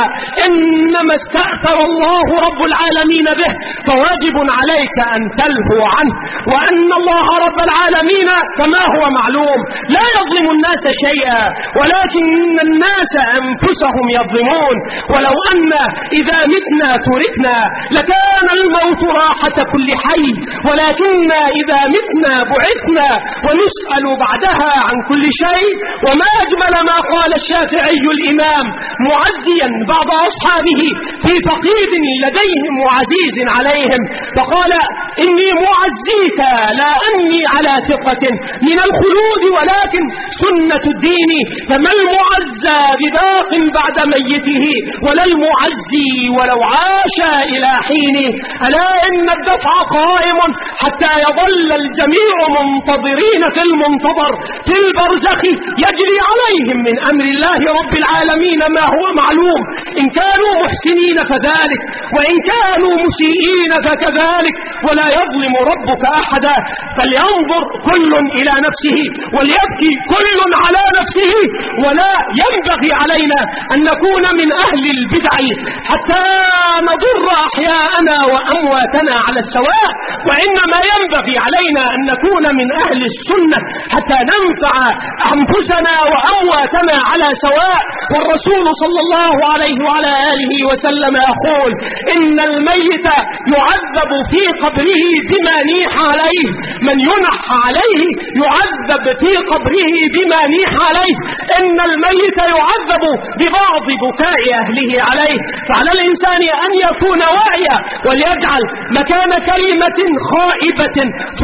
S2: إنما استأثر الله رب العالمين به فواجب عليك أن تلهو عنه. وأن الله رب العالمين كما هو معلوم لا يظلم الناس شيئا ولكن الناس أنفسهم يظلمون. ولو أن إذا متنا تركنا لكان الموت راحة كل حي ولكن إذا متنا بعثنا ونسأل بعدها عن كل شيء. وما أجمل ما قال الشافعي الإمام معزيا بعض أصحابه في فقيد لديهم وعزيز عليهم فقال إني معزيك لا أني على ثقة من الخلود ولكن سنة الدين. فما المعزى بباق بعد ميته ولا المعزي ولو عاش إلى حين. ألا إن الدفع قائم حتى يظل الجميع منتظرين في المنتظر في البرزخ يجري عليهم من أمر الله رب العالمين ما هو معلوم. إن كانوا محسنين فذلك وإن كانوا مسيئين فكذلك ولا يظلم ربك أحدا. فلينظر كل إلى نفسه وليبكي كل على نفسه. ولا ينبغي علينا أن نكون من أهل البدع حتى نضر أحياءنا وأمواتنا على السواء وإنما ينبغي علينا أن نكون من أهل السنة حتى ننفع أنفسنا وأمواتنا على سواء. والرسول صلى الله عليه وعلى آله وسلم يقول إن الميت يعذب في قبره بما نيح عليه. من ينح عليه يعذب في قبره بما نيح عليه. إن الميت يعذب ببعض بكاء أهله عليه. فعلى الإنسان أن يكون واعيا وليجعل مكان كلمة خائبة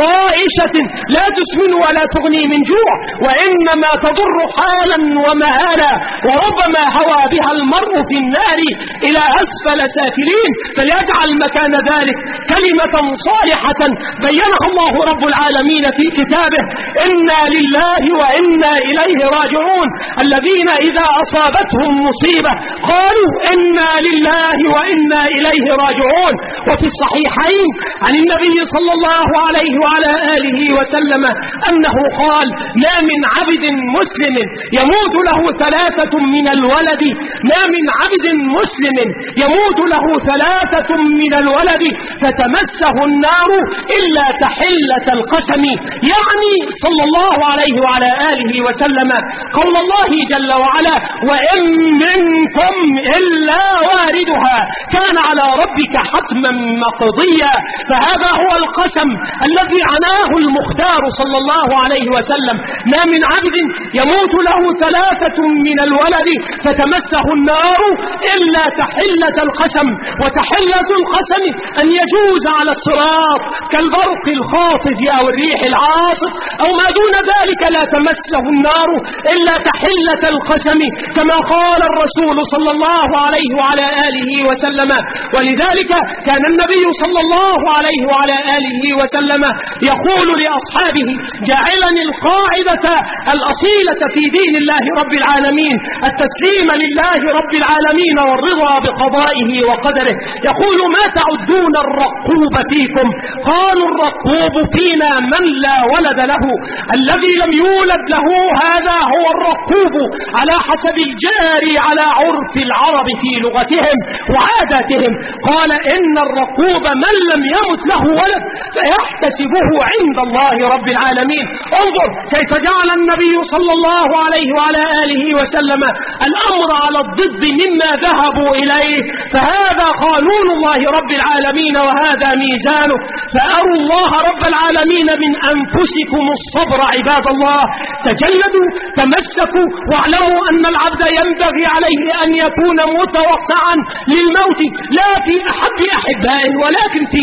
S2: طائشة لا تسمن ولا تغني من جوع وإنما تضر حالا ومآلا وربما هوى بها المرء في النار إلى أسفل سافلين. فليجعل مكان ذلك كلمة صالحة بينها الله رب العالمين في كتابه. إنا لله وإنا إليه راجعون. الذين إذا أصابتهم مصيبة قالوا إنا لله وإنا إليه راجعون. وفي الصحيحين عن النبي صلى الله عليه وعلى آله وسلم أنه قال ما من عبد مسلم يموت له 3 من الولد ما من عبد مسلم يموت له 3 من الولد فتمسه النار إلا تحلة القسم. يعني صلى الله عليه وعلى آله وسلم قول الله جل وعلا وإن منكم إلا واردها كان على ربك حتما مقضيا. فهذا هو القسم الذي عناه المختار صلى الله عليه وسلم. ما من عبد يموت له 3 من الولد فتمسه النار إلا تحلة القسم. وتحلة القسم أن يجوز على الصراط كالبرق الخاطف أو الريح العاصف أو ما دون ذلك لا تمسه النار إلا تحلة القسم كما قال الرسول صلى الله عليه وعلى آله وسلم. ولذلك كان النبي صلى الله عليه وعلى آله وسلم يقول لأصحابه جاعلا القاعدة الأصيلة في دين الله رب العالمين التسليم لله رب العالمين والرضا بقضائه وقدره. يقول ما تعدون الرقوب فيكم؟ قالوا الرقوب فينا من لا ولد له. الذي لم يولد له هذا هو الرقوب على حسب الجاري على عرف العرب في لغتهم وعاداتهم. قال إن الرقوب من لم يمت له ولد فيحتسبه عند الله رب العالمين. انظر كيف جعل النبي صلى الله عليه وعلى آله وسلم الأمر على الضد مما ذهبوا إليه. فهذا قانون الله رب العالمين وهذا ميزانه. فأروا الله رب العالمين من أنفسكم الصبر عباد الله. تجلدوا تمسكوا واعلموا أن العبد ينبغي عليه أن يكون متوقعا للموت لا في أحب أحبائه ولكن في نفسه.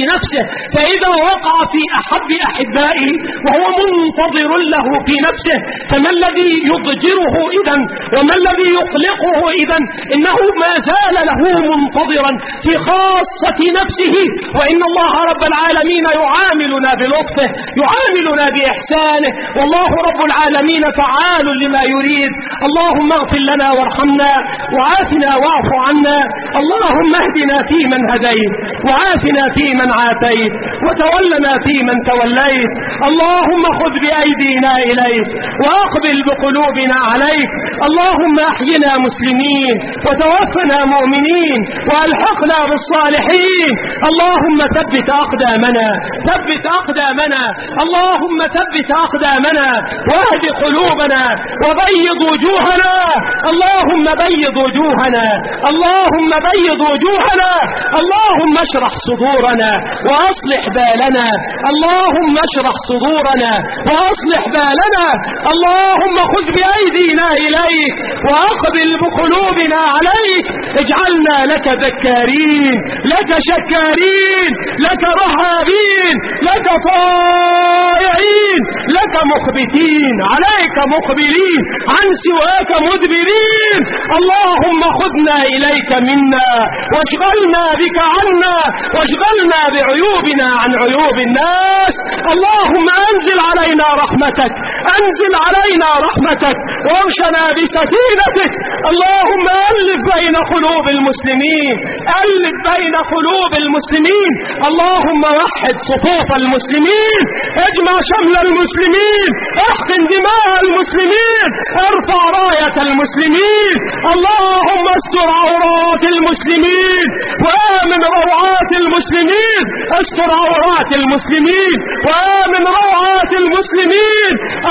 S2: فإذا وقع في أحب أحبائه وهو منتظر له في نفسه، فما الذي يضجره إذن وما الذي يقلقه إذن؟ إنه ما زال له منتظرا في خاصة نفسه، وإن الله رب العالمين يعاملنا بلطفه، يعاملنا بإحسانه، والله رب العالمين فعال لما يريد. اللهم اغفر لنا وارحمنا وعافنا واعف عنا، اللهم اهدنا فيمن هديت وعافنا فيمن عافيت وتولنا فيمن توليت، اللهم خذ بأيدينا إليك وأقبل بقلوبنا عليك، اللهم أحينا مسلمين وتوفنا مؤمنين وألحقنا بالصالحين، اللهم ثبت أقدامنا، ثبت أقدامنا، اللهم ثبت أقدامنا واهد قلوبنا وبيض وجوهنا، اللهم بيض وجوهنا، اللهم بيض وجوهنا، اللهم اشرح صدورنا وأصلح بالنا، اللهم اشرح صدورنا وأصلح بالنا، اللهم خذ بأيدينا إليك وأقبل بقلوبنا عليك، اجعلنا لك ذكارين، لك شكارين، لك رهابين، لك طائعين، لك مخبتين، عليك مقبلين، عن سواك مدبرين، اللهم خذنا إليك منا واشغلنا بك عنا واشغلنا بعيوبنا عن عيوب الناس، اللهم أنزل علينا رحمتك، أنزل علينا رحمتك وارشنا بسكينتك، اللهم ألف بين قلوب المسلمين، ألف بين قلوب المسلمين، اللهم وحد صفوف المسلمين، اجمع شمل المسلمين، احقن دماء المسلمين، ارفع راية المسلمين، اللهم استر عورات المسلمين وآمن روعات المسلمين، استر عورات المسلمين وآمن روعات المسلمين،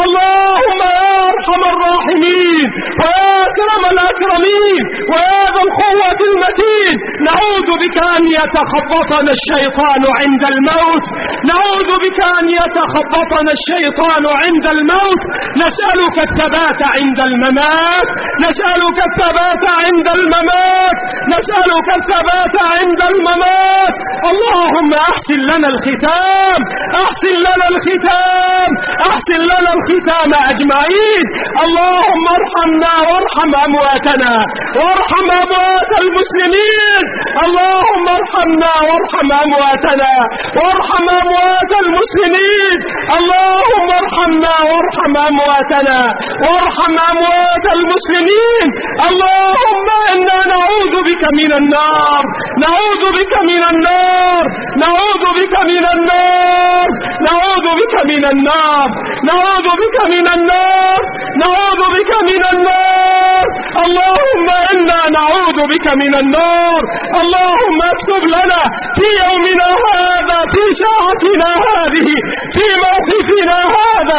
S2: اللهم يا أرحم الراحمين ويا أكرم الأكرمين ويا ذا القوة المتين، نعوذ بك أن يتخبطنا الشيطان عند الموت، نعوذ بك أن يتخبطنا الشيطان عند الموت، نسألك الثبات عند الممات، نسألك الثبات عند الممات، نسألك الثبات عند الممات، اللهم أحسن لنا الختام، أحسن لنا الختام، أحسن لنا الختام أجمعين، اللهم ارحمنا وارحم أمواتنا وارحم أموات المسلمين، اللهم ارحمنا وارحم أمواتنا وارحم أموات المسلمين، اللهم ارحمنا وارحم أمواتنا وارحم أموات المسلمين، اللهم إنا نعوذ بك من النار، نعوذ بك من النار، نعوذ بك من النار، نعوذ بك من النار، نعوذ بك من النار، نعوذ بك من النار، اللهم إنا نعوذ بك من النار، اللهم اكتب لنا في يومنا هذا، في ساعتنا هذه، في موقفنا هذا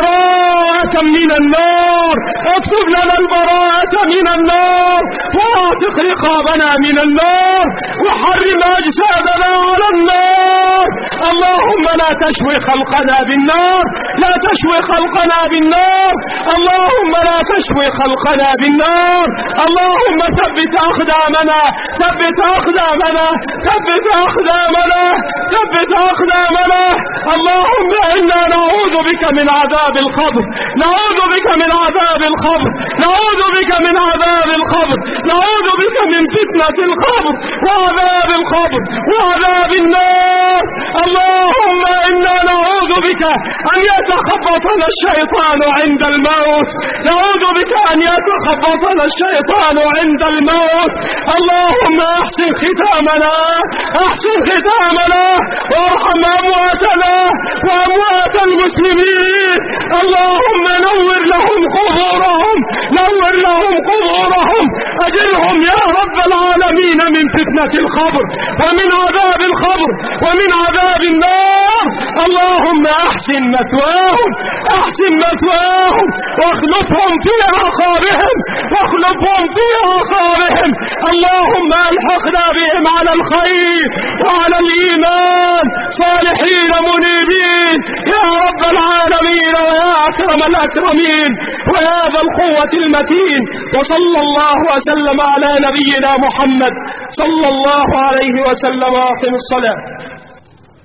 S2: براءة من النار، اكتب لنا البراءة من النار، واعتق رقابنا من النار، وحرم أجسادنا على النار، اللهم لا تشوي خلقنا بالنار، لا تشوي خلقنا بالنار، اللهم لا تشوي خلقنا بالنار، اللهم ثبت أقدامنا، ثبت أقدامنا، ثبت أقدامنا، ثبت أقدامنا، اللهم إنا نعوذ بك من عذاب القبر، نعوذ بك من عذاب القبر، نعوذ بك من عذاب القبر، نعوذ بك من فتنة القبر وعذاب القبر وعذاب النار، اللهم إنا نعوذ بك أن يتخبطنا الشيطان عند الموت، نعوذ بك أن يتخبطنا الشيطان عند الموت، اللهم أحسن ختامنا، أحسن ختامنا وارحم أمواتنا وأموات المسلمين، اللهم نور لهم قبورهم، نور لهم قبورهم، أجرهم يا رب العالمين من فتنة القبر ومن عذاب القبر ومن عذاب النار، اللهم أحسن مثواهم، أحسن مثواهم واخلفهم في عقابهم، واخلفهم في عقابهم، اللهم ألحقنا بهم على الخير وعلى الإيمان صالحين منيبين يا رب العالمين ويا أكرم الأكرمين ويا ذا القوة المتين، وصلى الله وسلم على نبينا محمد صلى الله عليه وسلم. وأقم الصلاة.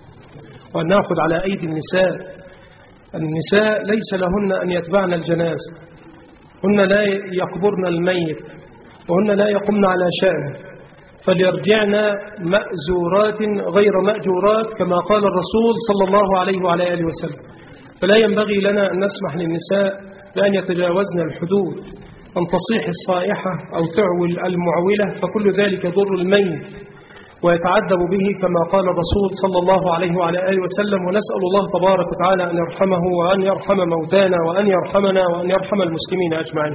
S1: وأن نأخذ على أيدي النساء ليس لهن أن يتبعن الجنازة، هن لا يقبرن الميت وهن لا يقمن على شأنه، فليرجعن مأزورات غير مأجورات كما قال الرسول صلى الله عليه وعلى آله وسلم. فلا ينبغي لنا أن نسمح للنساء بأن يتجاوزن الحدود، أن تصيح الصائحة أو تعول المعولة، فكل ذلك يضر الميت ويتعذب به كما قال الرسول صلى الله عليه وعلى آله وسلم. ونسأل الله تبارك وتعالى أن يرحمه وأن يرحم موتانا وأن يرحمنا وأن يرحم المسلمين أجمعين.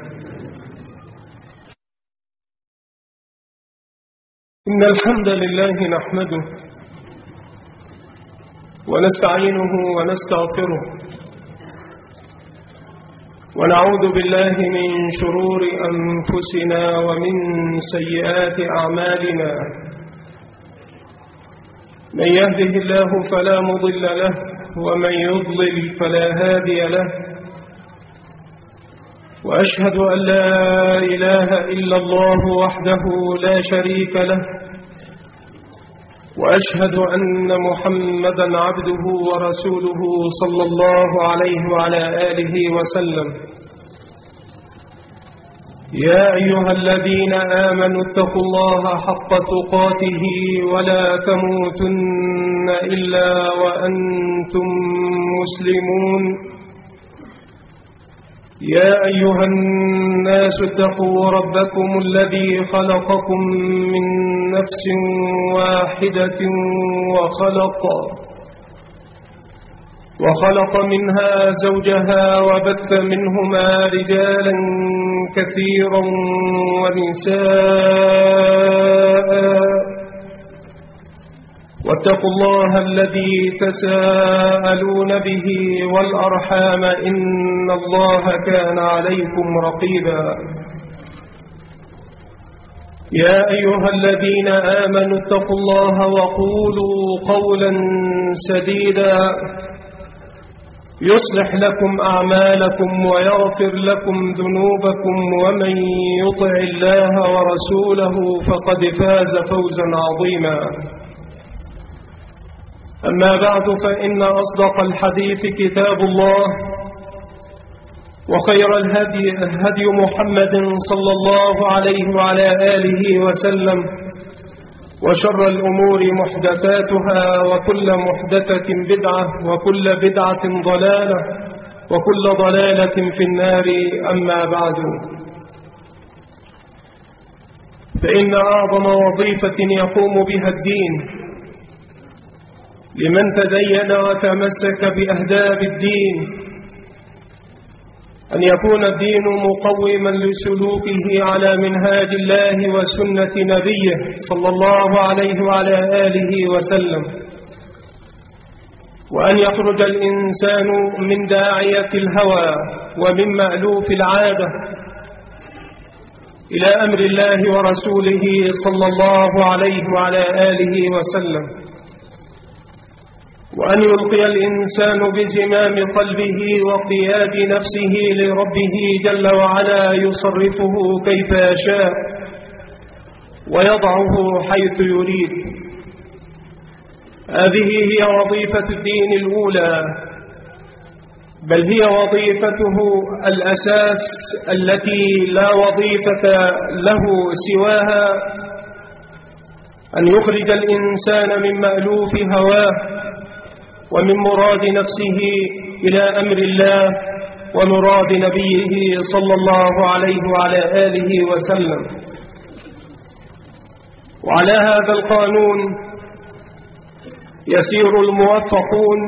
S1: إن الحمد لله نحمده ونستعينه ونستغفره ونعوذ بالله من شرور أنفسنا ومن سيئات أعمالنا. من يهده الله فلا مضل له ومن يضلل فلا هادي له، وأشهد أن لا إله إلا الله وحده لا شريك له، وأشهد أن محمدا عبده ورسوله صلى الله عليه وعلى آله وسلم. يا أيها الذين آمنوا اتقوا الله حق تقاته ولا تموتن إلا وأنتم مسلمون. يا أيها الناس اتقوا ربكم الذي خلقكم من نفس واحدة وخلق منها زوجها وبث منهما رجالا كثيرا ونساء، واتقوا الله الذي تساءلون به والأرحام إن الله كان عليكم رقيبا. يا أيها الذين آمنوا اتقوا الله وقولوا قولا سديدا يصلح لكم أعمالكم ويغفر لكم ذنوبكم، ومن يطع الله ورسوله فقد فاز فوزا عظيما. أما بعد، فإن أصدق الحديث كتاب الله، وخير الهدي هدي محمد صلى الله عليه وعلى آله وسلم، وشر الأمور محدثاتها، وكل محدثة بدعة، وكل بدعة ضلالة، وكل ضلالة في النار. أما بعد، فإن أعظم وظيفة يقوم بها الدين لمن تدين وتمسك بأهداب الدين أن يكون الدين مقوما لسلوكه على منهاج الله وسنة نبيه صلى الله عليه وعلى آله وسلم، وأن يخرج الإنسان من داعية الهوى ومن مألوف العادة إلى أمر الله ورسوله صلى الله عليه وعلى آله وسلم، وأن يلقي الإنسان بزمام قلبه وقياد نفسه لربه جل وعلا يصرفه كيف يشاء ويضعه حيث يريد. هذه هي وظيفة الدين الأولى، بل هي وظيفته الأساس التي لا وظيفة له سواها، أن يخرج الإنسان من مألوف هواه ومن مراد نفسه إلى أمر الله ومراد نبيه صلى الله عليه وعلى آله وسلم. وعلى هذا القانون يسير الموفقون،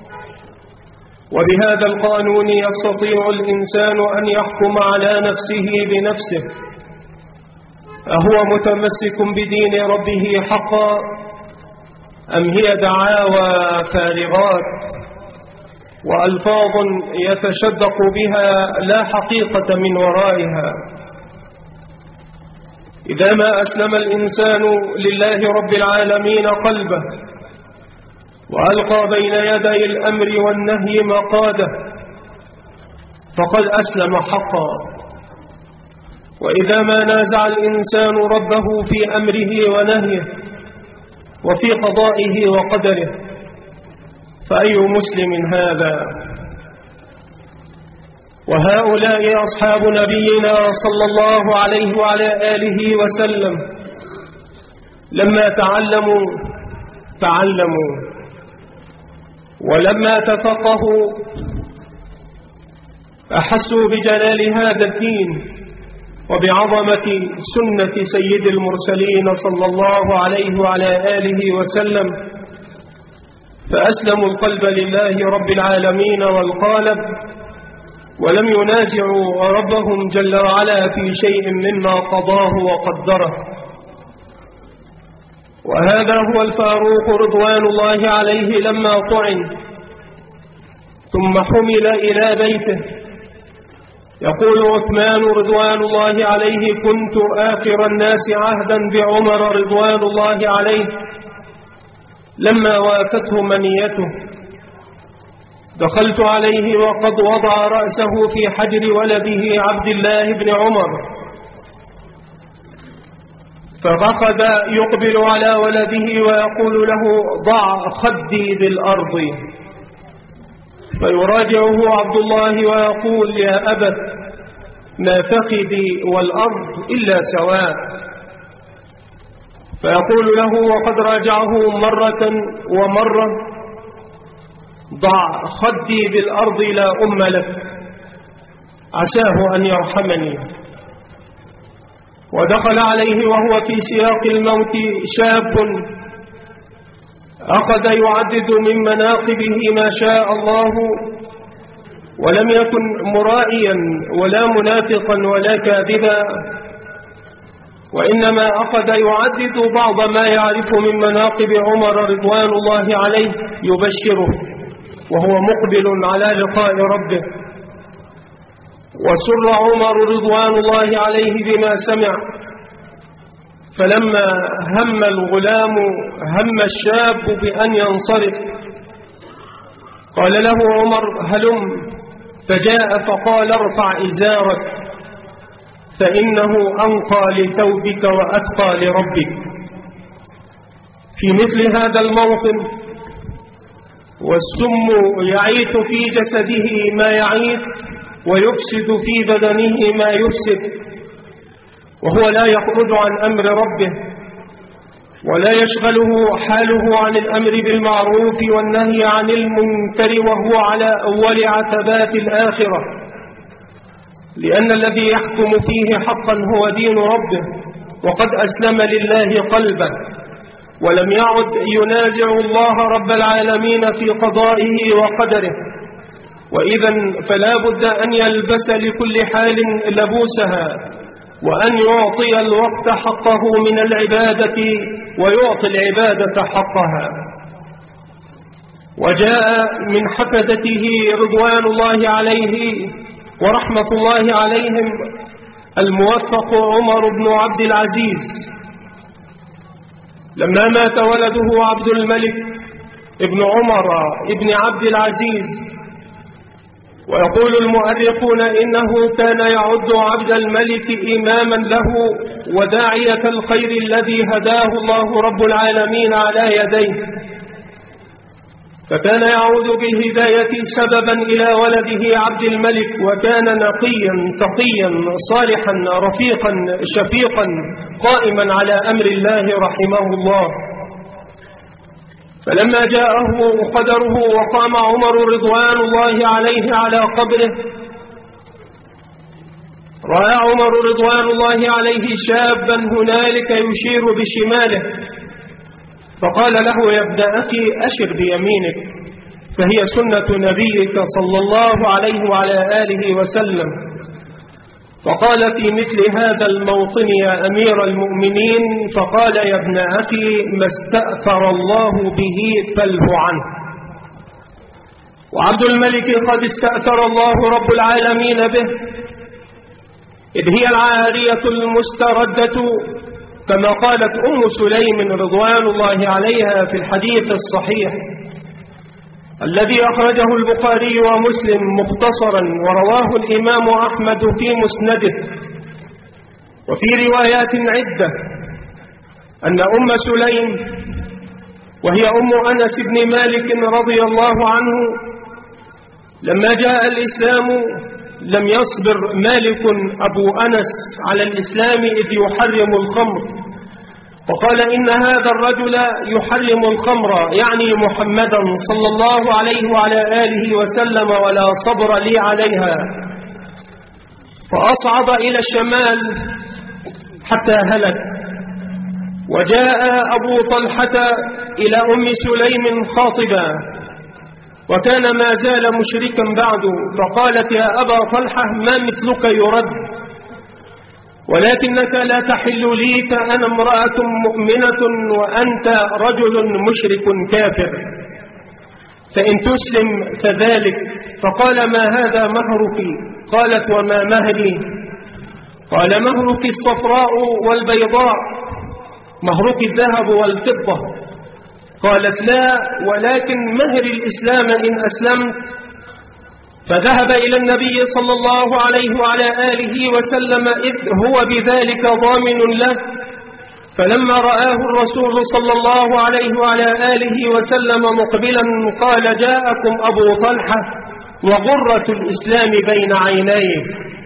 S1: وبهذا القانون يستطيع الإنسان أن يحكم على نفسه بنفسه، أهو متمسك بدين ربه حقا أم هي دعاوى فارغات وألفاظ يتشدق بها لا حقيقة من ورائها. إذا ما أسلم الإنسان لله رب العالمين قلبه وألقى بين يدي الأمر والنهي مقاده فقد أسلم حقا. وإذا ما نازع الإنسان ربه في أمره ونهيه وفي قضائه وقدره فأي مسلم هذا؟ وهؤلاء أصحاب نبينا صلى الله عليه وعلى آله وسلم لما تعلموا ولما تفقهوا أحسوا بجلال هذا الدين وبعظمة سنة سيد المرسلين صلى الله عليه وعلى آله وسلم، فأسلموا القلب لله رب العالمين والقالب، ولم ينازعوا ربهم جل وعلا في شيء مما قضاه وقدره. وهذا هو الفاروق رضوان الله عليه لما طعن ثم حمل إلى بيته. يقول عثمان رضوان الله عليه: كنت آخر الناس عهدا بعمر رضوان الله عليه لما وافته منيته، دخلت عليه وقد وضع رأسه في حجر ولده عبد الله بن عمر، فأخذ يقبل على ولده ويقول له: ضع خدي بالأرض، فيراجعه عبد الله ويقول: يا أبت، ما فخذي والأرض إلا سواء. فيقول له وقد راجعه مرة ومرة: ضع خدي بالأرض لا أم لك، عساه أن يرحمني. ودخل عليه وهو في سياق الموت شاب أخذ يعدد من مناقبه ما شاء الله، ولم يكن مرائيا ولا منافقا ولا كاذبا، وإنما أخذ يعدد بعض ما يعرف من مناقب عمر رضوان الله عليه يبشره وهو مقبل على لقاء ربه. وسر عمر رضوان الله عليه بما سمع، فلما هم الغلام هم الشاب بأن ينصرف قال له عمر: هلم. فجاء فقال: ارفع إزارك فإنه أنقى لثوبك وأتقى لربك. في مثل هذا الموطن والسم يعيث في جسده ما يعيث ويفسد في بدنه ما يفسد، وهو لا يخرج عن أمر ربه ولا يشغله حاله عن الأمر بالمعروف والنهي عن المنكر، وهو على أول عتبات الآخرة، لأن الذي يحكم فيه حقا هو دين ربه، وقد أسلم لله قلبه ولم يعد ينازع الله رب العالمين في قضائه وقدره. وإذا فلا بد أن يلبس لكل حال لبوسها، وأن يعطي الوقت حقه من العبادة ويعطي العبادة حقها. وجاء من حفدته رضوان الله عليه ورحمة الله عليهم الموفق عمر بن عبد العزيز، لما مات ولده عبد الملك ابن عمر ابن عبد العزيز. ويقول المؤرخون إنه كان يعد عبد الملك إماما له وداعية الخير الذي هداه الله رب العالمين على يديه، فكان يعود بالهداية سببا إلى ولده عبد الملك، وكان نقيا تقيا صالحا رفيقا شفيقا قائما على أمر الله رحمه الله. فلما جاءه قدره وقام عمر رضوان الله عليه على قبره، رأى عمر رضوان الله عليه شابا هنالك يشير بشماله، فقال له: يا ابن أخي أشر بيمينك، فهي سنة نبيك صلى الله عليه وعلى آله وسلم. فقال في مثل هذا الموطن: يا أمير المؤمنين، فقال: يا ابن أخي، ما استأثر الله به فله عنه. وعبد الملك قد استأثر الله رب العالمين به، إذ هي العارية المستردة، كما قالت أم سليم رضوان الله عليها في الحديث الصحيح الذي أخرجه البخاري ومسلم مختصرا، ورواه الإمام أحمد في مسنده. وفي روايات عدة أن أم سليم وهي أم أنس بن مالك رضي الله عنه. لما جاء الإسلام لم يصبر مالك أبو أنس على الإسلام إذ يحرم الخمر، وقال إن هذا الرجل يحرم الخمر، يعني محمدا صلى الله عليه وعلى آله وسلم، ولا صبر لي عليها، فأصعد إلى الشمال حتى هلك. وجاء أبو طلحة إلى أم سليم خاطبا، وكان ما زال مشركا بعد، فقالت يا أبا طلحة ما مثلك يرد، ولكنك لا تحل لي، فأنا امرأة مؤمنة وأنت رجل مشرك كافر، فإن تسلم فذلك. فقال ما هذا مهرك؟ قالت وما مهري؟ قال مهرك الصفراء والبيضاء، مهرك الذهب والفضة. قالت لا، ولكن مهر الإسلام إن أسلمت. فذهب إلى النبي صلى الله عليه وعلى آله وسلم إذ هو بذلك ضامن له، فلما رآه الرسول صلى الله عليه وعلى آله وسلم مقبلا قال جاءكم أبو طلحة وغرة الإسلام بين عينيه.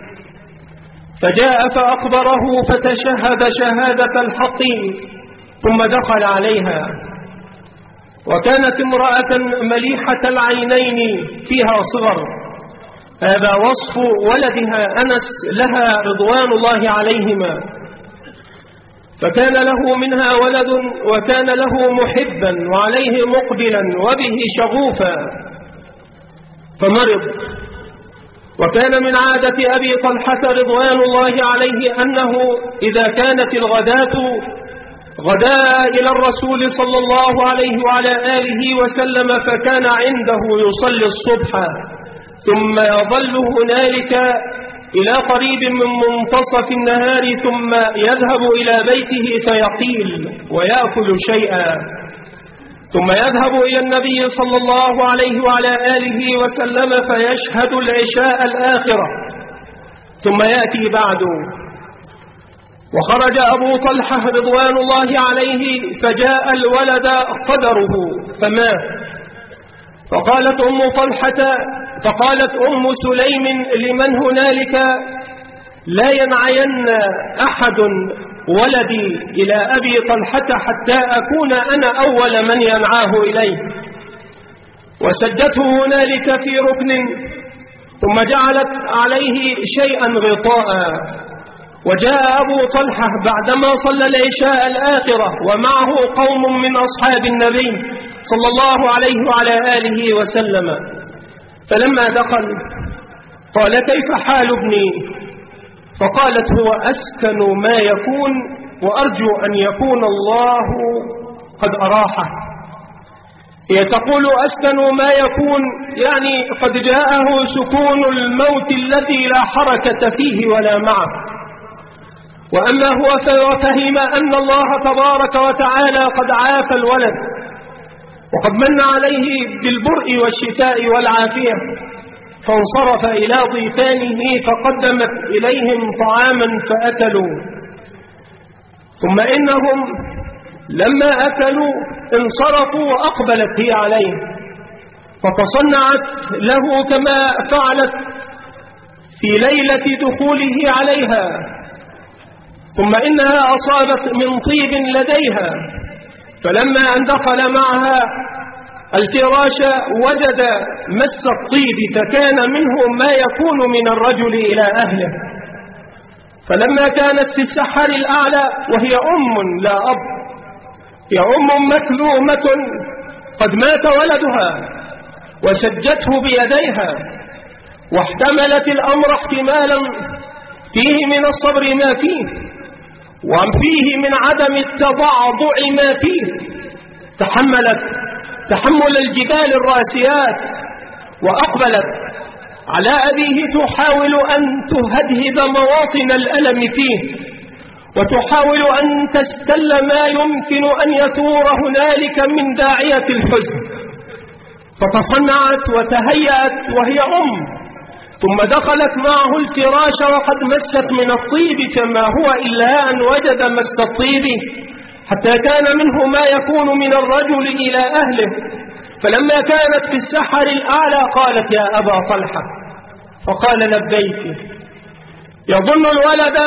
S1: فجاء فأخبره فتشهد شهادة الحق ثم دخل عليها، وكانت امرأة مليحة العينين فيها صغر، هذا وصف ولدها أنس لها رضوان الله عليهما. فكان له منها ولد، وكان له محبا وعليه مقبلا وبه شغوفا، فمرض. وكان من عادة أبي طلحة رضوان الله عليه أنه إذا كانت الغداة غدا إلى الرسول صلى الله عليه وعلى آله وسلم، فكان عنده يصلي الصبح ثم يظل هنالك إلى قريب من منتصف النهار، ثم يذهب إلى بيته فيقيل ويأكل شيئا، ثم يذهب إلى النبي صلى الله عليه وعلى آله وسلم فيشهد العشاء الآخرة، ثم يأتي بعده. وخرج أبو طلحة رضوان الله عليه فجاء الولد قدره فمات. فقالت أم سليم لمن هنالك لا ينعين أحد ولدي إلى أبي طلحة حتى أكون أنا أول من ينعاه إليه. وسجته هنالك في ركن، ثم جعلت عليه شيئا غطاء. وجاء أبو طلحة بعدما صلى العشاء الآخرة ومعه قوم من أصحاب النبي صلى الله عليه وعلى آله وسلم، فلما دخل قال كيف حال ابني؟ فقالت هو أسكن ما يكون، وأرجو أن يكون الله قد أراحه. هي تقول أسكن ما يكون، يعني قد جاءه سكون الموت الذي لا حركة فيه ولا معه. وأما هو ففهم أن الله تبارك وتعالى قد عاف الولد، وقد من عليه بالبرء والشفاء والعافية، فانصرف إلى ضيفانه فقدمت إليهم طعاما فأكلوا. ثم إنهم لما أكلوا انصرفوا وأقبلت هي عليه، فتصنعت له كما فعلت في ليلة دخوله عليها. ثم إنها أصابت من طيب لديها، فلما أن دخل معها الفراش وجد مس الطيب، فكان منه ما يكون من الرجل إلى أهله. فلما كانت في السحر الأعلى وهي أم لا أب، هي أم مكلومة قد مات ولدها وسجته بيديها، واحتملت الأمر احتمالا فيه من الصبر ما فيه، وفيه من عدم التضعضع ما فيه. تحملت تحمل الجبال الراسيات، وأقبلت على أبيه تحاول أن تهدهد مواطن الألم فيه، وتحاول أن تستل ما يمكن أن يثور هنالك من داعية الحزن. فتصنعت وتهيأت وهي ثم دخلت معه الفراش وقد مست من الطيب، فما هو إلا أن وجد مس الطيب حتى كان منه ما يكون من الرجل إلى أهله. فلما كانت في السحر الأعلى قالت يا أبا طلحة، فقال لبيك. يظن الولد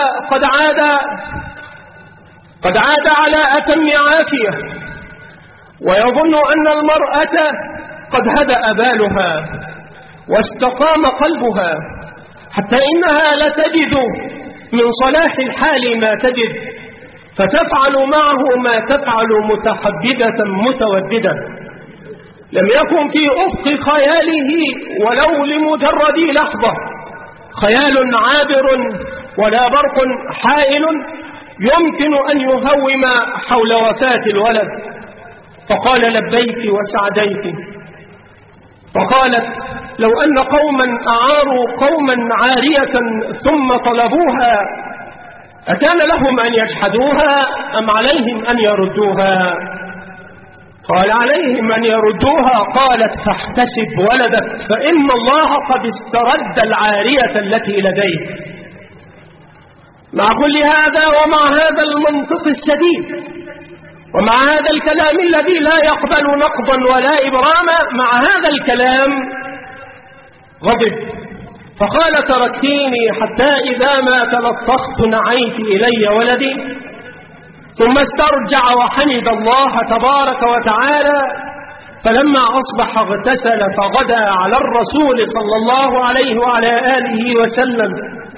S1: قد عاد على أتم عافية، ويظن أن المرأة قد هدأ بالها واستقام قلبها، حتى إنها لتجد من صلاح الحال ما تجد، فتفعل معه ما تفعل متحببة متوددة. لم يكن في أفق خياله ولو لمجرد لحظة خيال عابر ولا برق حائل يمكن أن يهوم حول وفاة الولد. فقال لبيك وسعديك. فقالت لو أن قوما أعاروا قوما عارية ثم طلبوها أكان لهم أن يجحدوها أم عليهم أن يردوها؟ قال عليهم أن يردوها. قالت فاحتسب ولدك فإن الله قد استرد العارية التي لديه. مع كل هذا ومع هذا المنطق السديد ومع هذا الكلام الذي لا يقبل نقضا ولا إبراما، مع هذا الكلام غضب فقال تركتيني حتى إذا ما تلطخت نعيت إلي ولدي. ثم استرجع وحمد الله تبارك وتعالى، فلما أصبح اغتسل فغدا على الرسول صلى الله عليه وعلى آله وسلم،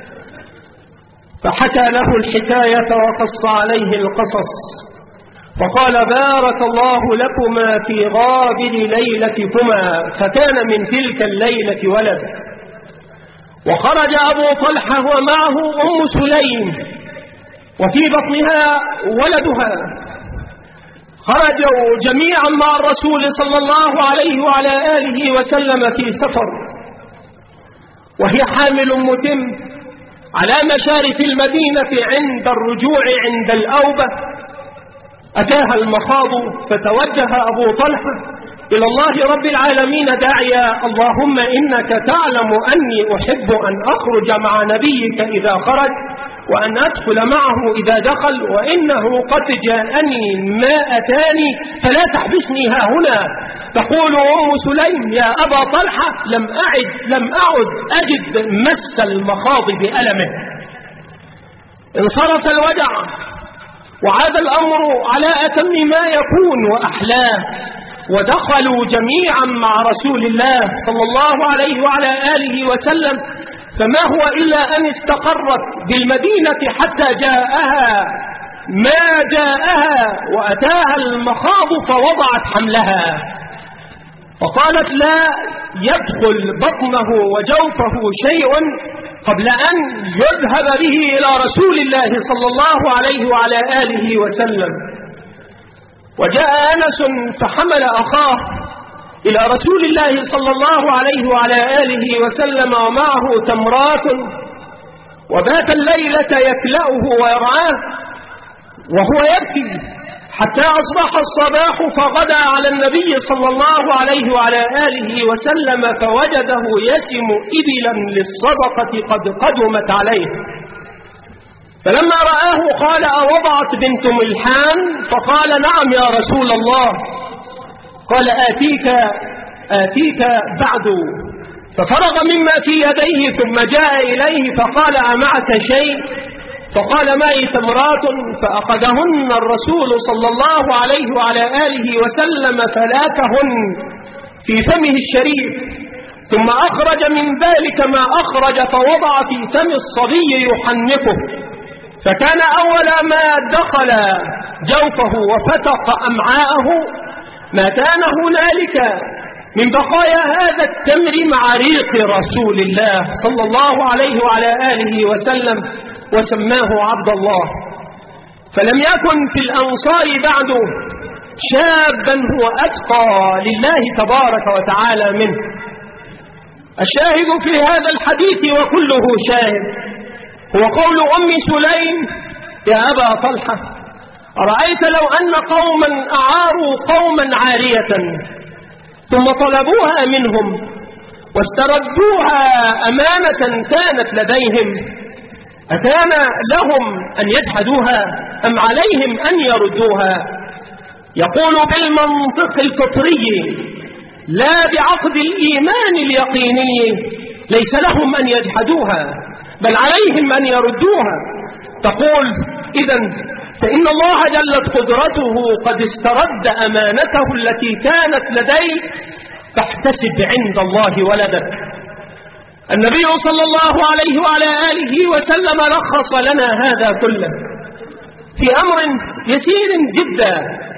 S1: فحكى له الحكاية وقص عليه القصص، فقال بارك الله لكما في غابر ليلتكما، فكان من تلك الليلة ولد. وخرج أبو طلحة ومعه أم سليم وفي بطنها ولدها. خرجوا جميعا مع الرسول صلى الله عليه وعلى آله وسلم في سفر، وهي حامل متم على مشارف المدينة. عند الرجوع عند الأوبة أتاها المخاض، فتوجه أبو طلحة إلى الله رب العالمين داعيا اللهم إنك تعلم أني أحب أن أخرج مع نبيك إذا خرج وأن أدخل معه إذا دخل، وإنه قد جاءني ما أتاني فلا تحبسني ها هنا. تقول أم سليم يا أبا طلحة لم أعد أجد مس المخاض بألمه. انصرف الوجع وعاد الأمر على أتم ما يكون وأحلاه، ودخلوا جميعا مع رسول الله صلى الله عليه وعلى آله وسلم، فما هو إلا أن استقرت بالمدينة حتى جاءها ما جاءها وأتاها المخاض فوضعت حملها. فقالت لا يدخل بطنه وجوفه شيء قبل أن يذهب به إلى رسول الله صلى الله عليه وعلى آله وسلم. وجاء أنس فحمل أخاه إلى رسول الله صلى الله عليه وعلى آله وسلم ومعه تمرات، وبات الليلة يكلأه ويرعاه وهو يبكي حتى أصبح الصباح، فغدا على النبي صلى الله عليه وعلى آله وسلم فوجده يسم إبلا للصدقة قد قدمت عليه. فلما رآه قال أوضعت بنت ملحان؟ فقال نعم يا رسول الله. قال آتيك بعد. ففرغ مما في يديه ثم جاء إليه فقال أمعك شيء؟ فقال معي تمرات. فأخذهن الرسول صلى الله عليه وعلى آله وسلم فلاكهن في فمه الشريف، ثم أخرج من ذلك ما أخرج فوضع في فم الصبي يحنكه، فكان أول ما دخل جوفه وفتق أمعاءه ما كان هنالك من بقايا هذا التمر مع ريق رسول الله صلى الله عليه وعلى آله وسلم، وسماه عبد الله. فلم يكن في الأنصار بعد شابا هو أتقى لله تبارك وتعالى منه. الشاهد في هذا الحديث وكله شاهد هو قول أم سليم يا أبا طلحة أرأيت لو أن قوما أعاروا قوما عارية ثم طلبوها منهم واستردوها أمانة كانت لديهم
S2: أكان لهم أن يجحدوها أم عليهم أن يردوها؟ يقول بالمنطق الفطري لا بعقد الإيمان اليقيني ليس لهم أن يجحدوها بل عليهم أن يردوها. تقول إذن فإن الله جلت قدرته قد استرد أمانته التي كانت لديك فاحتسب عند الله ولدك. النبي صلى الله عليه وعلى آله وسلم لخص لنا هذا كله في أمر يسير جدا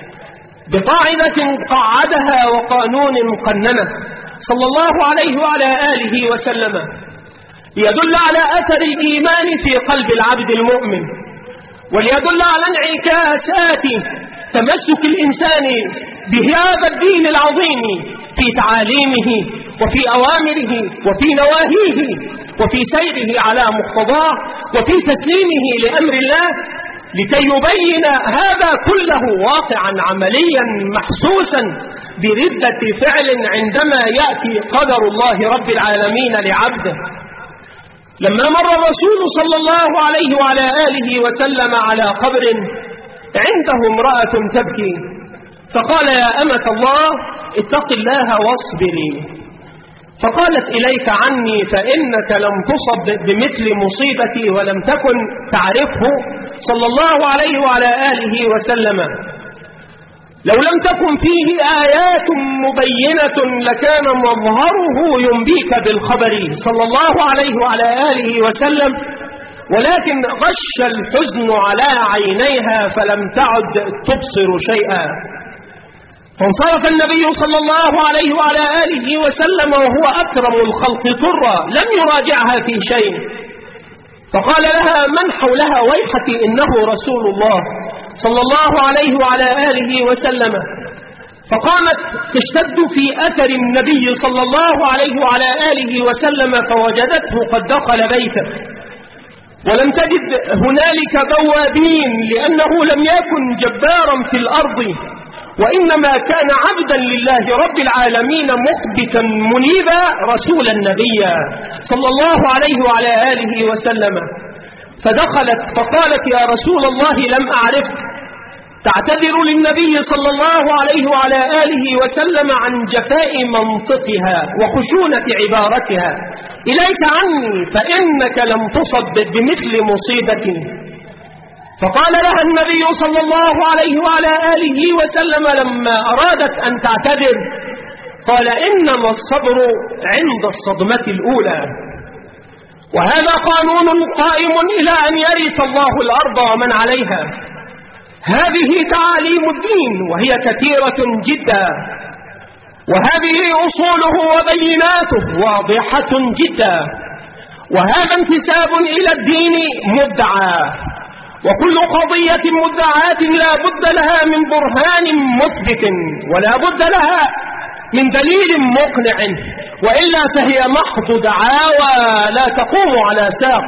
S2: بقاعدة قعدها وقانون قننه صلى الله عليه وعلى آله وسلم ليدل على أثر الإيمان في قلب العبد المؤمن وليدل على انعكاسات تمسك الإنسان بهذا الدين العظيم في تعاليمه وفي أوامره وفي نواهيه وفي سيره على مقتضاه وفي تسليمه لأمر الله لكي يبين هذا كله واقعا عمليا محسوسا بردة فعل عندما يأتي قدر الله رب العالمين لعبده. لما مر الرسول صلى الله عليه وعلى آله وسلم على قبر عنده امرأة تبكي فقال يا أمة الله اتق الله واصبري، فقالت إليك عني فإنك لم تصب بمثل مصيبتي ولم تكن تعرفه صلى الله عليه وعلى آله وسلم. لو لم تكن فيه آيات مبينة لكان مظهره ينبيك بالخبر صلى الله عليه وعلى آله وسلم، ولكن غش الحزن على عينيها فلم تعد تبصر شيئا. فانصرف النبي صلى الله عليه وعلى آله وسلم وهو أكرم الخلق طرا لم يراجعها في شيء، فقال لها من حولها ويحك إنه رسول الله صلى الله عليه وعلى آله وسلم. فقامت تشتد في أثر النبي صلى الله عليه وعلى آله وسلم فوجدته قد دخل بيته ولم تجد هنالك بوابين لأنه لم يكن جبارا في الأرض وإنما كان عبدا لله رب العالمين مخبتا منيبا رسول النبي صلى الله عليه وعلى آله وسلم. فدخلت فقالت يا رسول الله لم أعرفك، تعتذر للنبي صلى الله عليه وعلى آله وسلم عن جفاء منطقها وخشونة عبارتها، إليك عني فإنك لم تصب بمثل مصيبتي. فقال لها النبي صلى الله عليه وعلى آله وسلم لما أرادت أن تعتذر قال إنما الصبر عند الصدمة الأولى، وهذا قانون قائم إلى أن يرث الله الأرض ومن عليها. هذه تعاليم الدين وهي كثيرة جدا، وهذه أصوله وبيناته واضحة جدا، وهذا انتساب إلى الدين مدعى، وكل قضية مدعاة لا بد لها من برهان مثبت ولا بد لها من دليل مقنع، وإلا فهي محض دعاوى لا تقوم على ساق.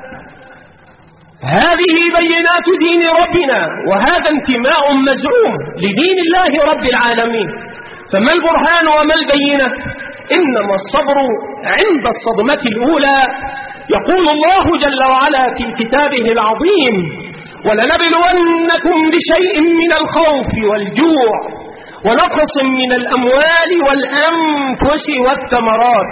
S2: هذه بينات دين ربنا، وهذا انتماء مزعوم لدين الله رب العالمين، فما البرهان وما البينة؟ إنما الصبر عند الصدمة الأولى. يقول الله جل وعلا في كتابه العظيم ولنبلونكم بشيء من الخوف والجوع ونقص من الأموال والأنفس والثمرات،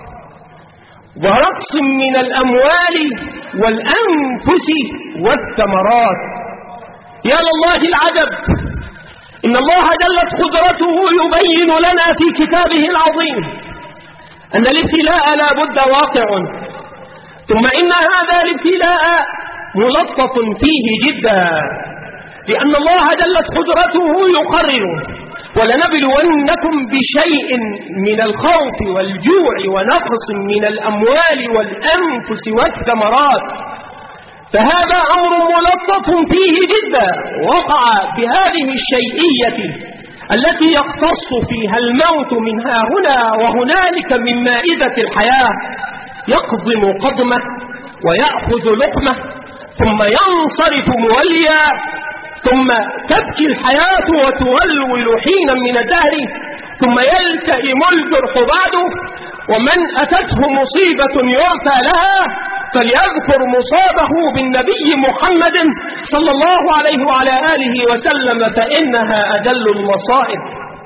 S2: ونقص من الأموال والأنفس والثمرات. يا لله العجب، إن الله جلت قدرته يبين لنا في كتابه العظيم أن الابتلاء لا بد واقع، ثم إن هذا الابتلاء ملطف فيه جدا، لأن الله جلت قدرته يقرر ولنبلونكم بشيء من الخوف والجوع ونقص من الأموال والأنفس والثمرات. فهذا أمر ملطف فيه جدا وقع بهذه الشيئية التي يقتص فيها الموت منها هنا وهنالك من مائدة الحياة، يقضم قضمة ويأخذ لقمة ثم ينصرف موليا، ثم تبكي الحياة وتولول حينا من الدهر، ثم يلتئم الجرح بعده، ومن أتته مصيبة يعفى لها فليذكر مصابه بالنبي محمد صلى الله عليه وعلى آله وسلم، فإنها أجل المصائب.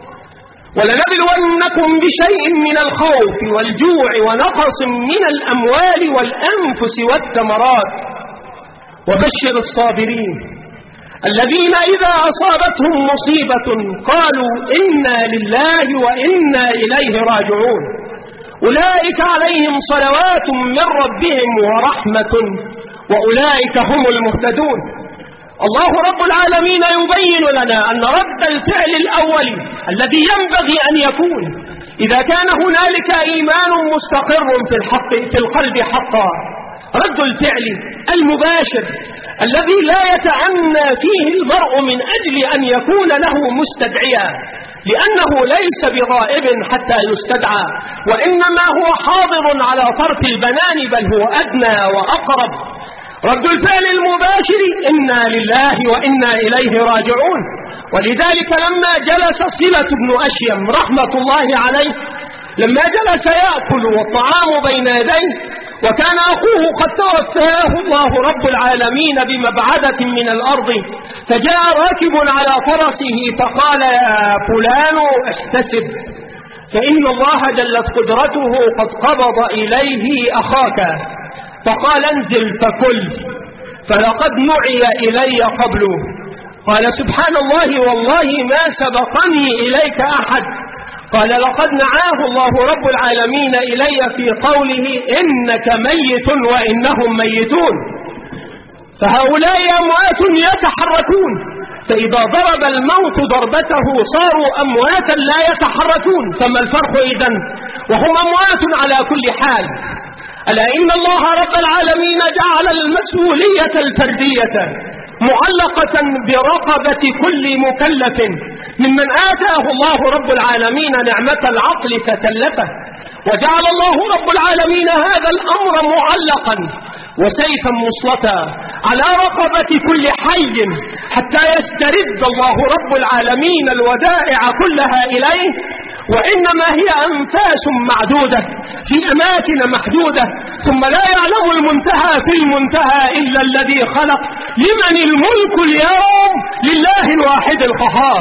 S2: ولنبلونكم بشيء من الخوف والجوع ونقص من الأموال والأنفس والثمرات وبشر الصابرين الذين إذا أصابتهم مصيبة قالوا إنا لله وإنا إليه راجعون أولئك عليهم صلوات من ربهم ورحمة وأولئك هم المهتدون. الله رب العالمين يبين لنا أن رد الفعل الأول الذي ينبغي أن يكون إذا كان هنالك إيمان مستقر في القلب حقا، رد الفعل المباشر الذي لا يتعنى فيه المرء من أجل أن يكون له مستدعيا، لأنه ليس بغائب حتى يستدعى، وإنما هو حاضر على طرف البنان، بل هو أدنى وأقرب. رد الفعل المباشر إنا لله وإنا إليه راجعون. ولذلك لما جلس صلة بن أشيم رحمة الله عليه، لما جلس يأكل والطعام بين يديه وكان أخوه قد توفاه الله رب العالمين بمبعدة من الأرض، فجاء راكب على فرسه فقال يا فلان احتسب، فإن الله جلت قدرته قد قبض إليه أخاك. فقال انزل فكل، فلقد نعي إلي قبله. قال سبحان الله والله ما سبقني إليك أحد. قال لقد نعاه الله رب العالمين إلي في قوله إنك ميت وإنهم ميتون. فهؤلاء أموات يتحركون، فإذا ضرب الموت ضربته صاروا أمواتا لا يتحركون، فما الفرق إذن؟ وهم أموات على كل حال. ألا إن الله رب العالمين جعل المسؤولية الفردية معلقة برقبة كل مكلف ممن آتاه الله رب العالمين نعمة العقل فكلفه، وجعل الله رب العالمين هذا الأمر معلقا وسيفا مسلطا على رقبة كل حي حتى يسترد الله رب العالمين الودائع كلها إليه. وإنما هي أنفاس معدودة في أماكن محدودة، ثم لا يعلم المنتهى في المنتهى إلا الذي خلق. لمن الملك اليوم؟ لله الواحد القهار.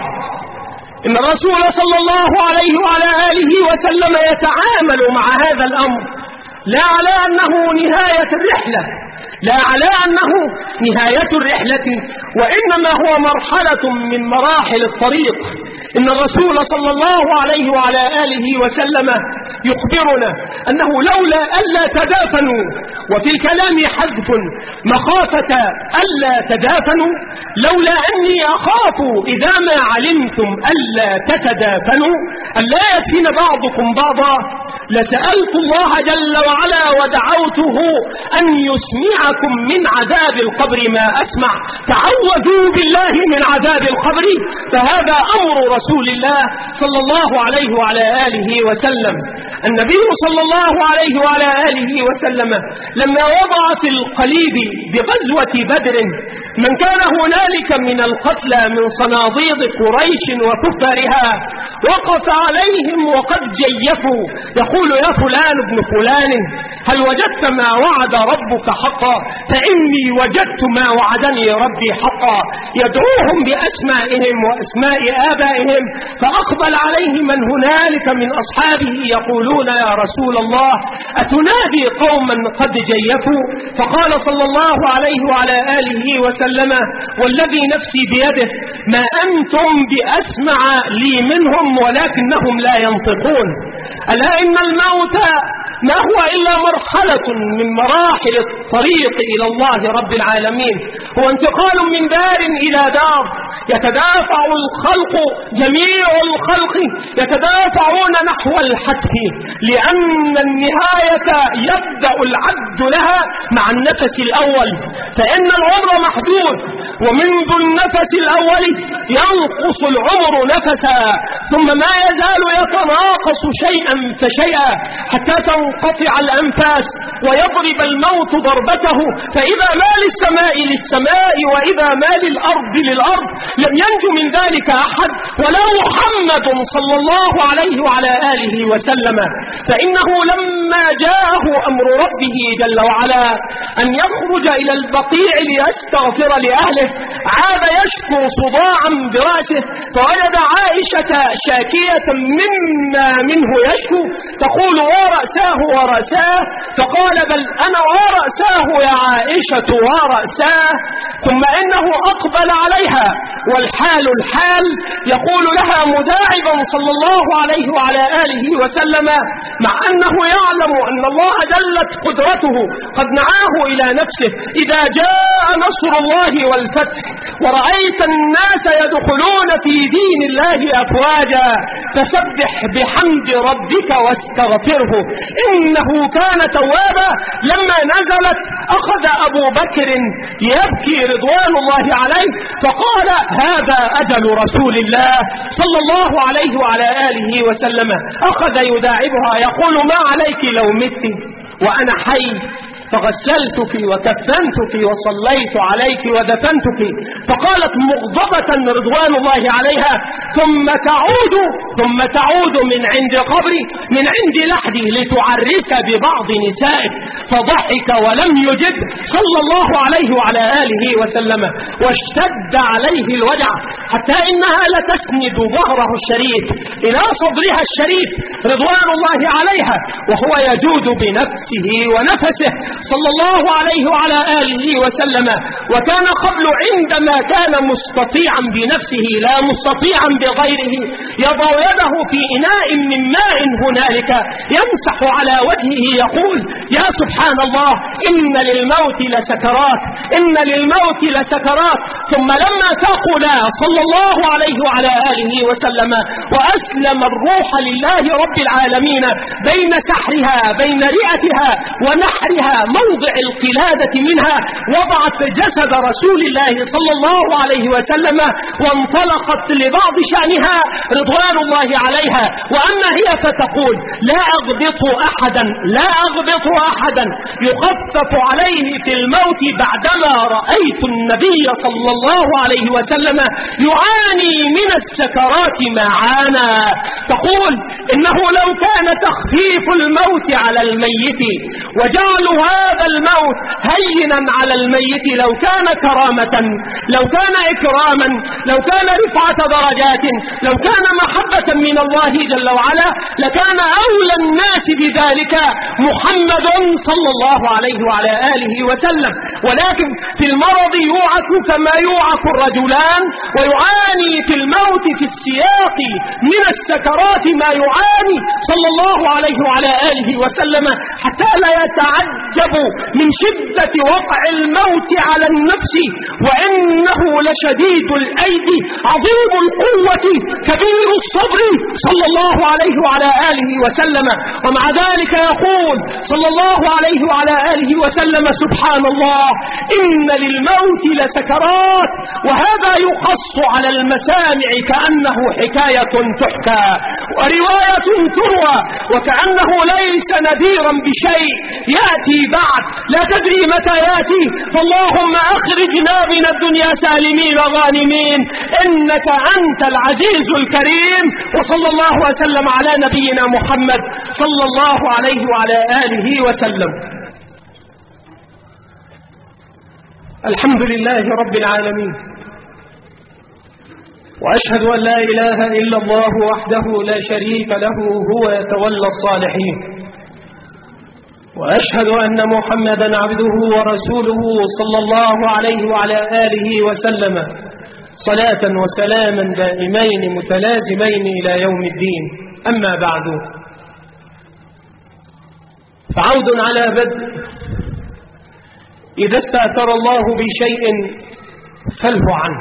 S2: إن الرسول صلى الله عليه وعلى آله وسلم يتعامل مع هذا الأمر لا على أنه نهاية الرحلة، لا على أنه نهاية الرحلة، وإنما هو مرحلة من مراحل الطريق. إن الرسول صلى الله عليه وعلى آله وسلم يخبرنا أنه لولا ألا تدافنوا، وفي الكلام حذف مخافة ألا تدافنوا، لولا أني أخاف إذا ما علمتم ألا تتدافنوا ألا يدفن بعضكم بعضا لسألت الله جل وعلا ودعوته أن يسمعكم من عذاب القبر ما أسمع. تعوذوا بالله من عذاب القبر، فهذا أمر رسول الله صلى الله عليه وعلى آله وسلم. النبي صلى الله عليه وعلى آله وسلم لما وضع في القليب بغزوة بدر من كان هنالك من القتلى من صناديد قريش وكفارها، وقف عليهم وقد جيفوا يقول يا فلان ابن فلان هل وجدت ما وعد ربك حقا؟ فإني وجدت ما وعدني ربي حقا. يدعوهم بأسمائهم وأسماء آبائهم، فأقبل عليه من هنالك من أصحابه يقولون يا رسول الله أتنادي قوما قد جيفوا؟ فقال صلى الله عليه وعلى آله وسلم والذي نفسي بيده ما أنتم بأسمع لي منهم ولكنهم لا ينطقون. ألا إن الموت ما هو إلا مرحلة من مراحل الطريق إلى الله رب العالمين، هو انتقال من دار إلى دار. يتدافع الخلق، جميع الخلق يتدافعون نحو الحتف، لأن النهاية يبدأ العد لها مع النفس الأول، فإن العمر محدود، ومنذ النفس الأول ينقص العمر نفسا، ثم ما يزال يتناقص شيئا فشيئا حتى تنقطع الأنفاس ويضرب الموت ضربته. فإذا ما للسماء للسماء وإذا ما للأرض للأرض، لم ينجو من ذلك أحد ولا محمد صلى الله عليه وعلى آله وسلم. فإنه لما جاءه أمر ربه جل وعلا أن يخرج إلى البقيع ليستغفر لأهله عاد يشكو صداعا برأسه، فوجد عائشة شاكية مما منه يشكو تقول ورأساه ورأساه، فقال بل أنا ورأساه يا عائشة ورأساه. ثم إنه أقبل عليها والحال الحال يقول لها مداعبا صلى الله عليه وعلى آله وسلم مع أنه يعلم أن الله جلت قدرته قد نعاه إلى نفسه: إذا جاء نصر الله والفتح ورأيت الناس يدخلون في دين الله أفواجا فسبح بحمد ربك واستغفره إنه كان توابا. لما نزلت أخذ أبو بكر يبكي رضوان الله عليه فقال: هذا أجل رسول الله صلى الله عليه وعلى آله وسلم. أخذ يداعبها يقول: ما عليك لو مت وأنا حي فغسلتك وكفنتك وصليت عليك ودفنتك. فقالت مغضبة رضوان الله عليها: ثم تعود من عند قبري من عند لحدي لتعرس ببعض نسائك. فضحك ولم يجب صلى الله عليه وعلى آله وسلم، واشتد عليه الوجع حتى إنها لتسند ظهره الشريف إلى صدرها الشريف رضوان الله عليها وهو يجود بنفسه ونفسه صلى الله عليه وعلى آله وسلم. وكان قبل عندما كان مستطيعا بنفسه لا مستطيعا بغيره يضع يده في إناء من ماء هنالك يمسح على وجهه يقول: يا سبحان الله إن للموت لسكرات إن للموت لسكرات. ثم لما تقول صلى الله عليه وعلى آله وسلم وأسلم الروح لله رب العالمين بين سحرها بين رئتها ونحرها موضع القلادة منها وضعت جسد رسول الله صلى الله عليه وسلم وانطلقت لبعض شأنها رضوان الله عليها. وأما هي فتقول: لا أغبط أحدا يخفف عليه في الموت بعدما رأيت النبي صلى الله عليه وسلم يعاني من السكرات ما عانى. تقول: إنه لو كان تخفيف الموت على الميت وجعل هذا الموت هينا على الميت لو كان كرامة لو كان إكراما لو كان رفعة درجات لو كان محبة من الله جل وعلا لكان أولى الناس بذلك محمد صلى الله عليه وعلى آله وسلم. ولكن في المرض يوعك كما يوعك الرجلان ويعاني في الموت في السياق من السكرات ما يعاني صلى الله عليه وعلى آله وسلم حتى لا يتعجب من شدة وقع الموت على النفس وإنه لشديد الأيدي عظيم القوة كبير الصبر صلى الله عليه وعلى آله وسلم. ومع ذلك يقول صلى الله عليه وعلى آله وسلم: سبحان الله إن للموت لسكرات. وهذا يقص على المسامع كأنه حكاية تحكى ورواية تروى وكأنه ليس نذيرا بشيء يأتي بعد لا تدري متى يأتي. فاللهم أخرجنا من الدنيا سالمين غانمين إنك أنت العزيز الكريم. وصلى الله وسلم على نبينا محمد صلى الله عليه وعلى آله وسلم. الحمد لله رب العالمين، وأشهد أن لا إله إلا الله وحده لا شريك له هو يتولى الصالحين، وأشهد أن محمدا عبده ورسوله صلى الله عليه وعلى آله وسلم صلاة وسلاما دائمين متلازمين إلى يوم الدين. أما بعد، فعود على بدء: إذا استأثر الله بشيء فله عنه.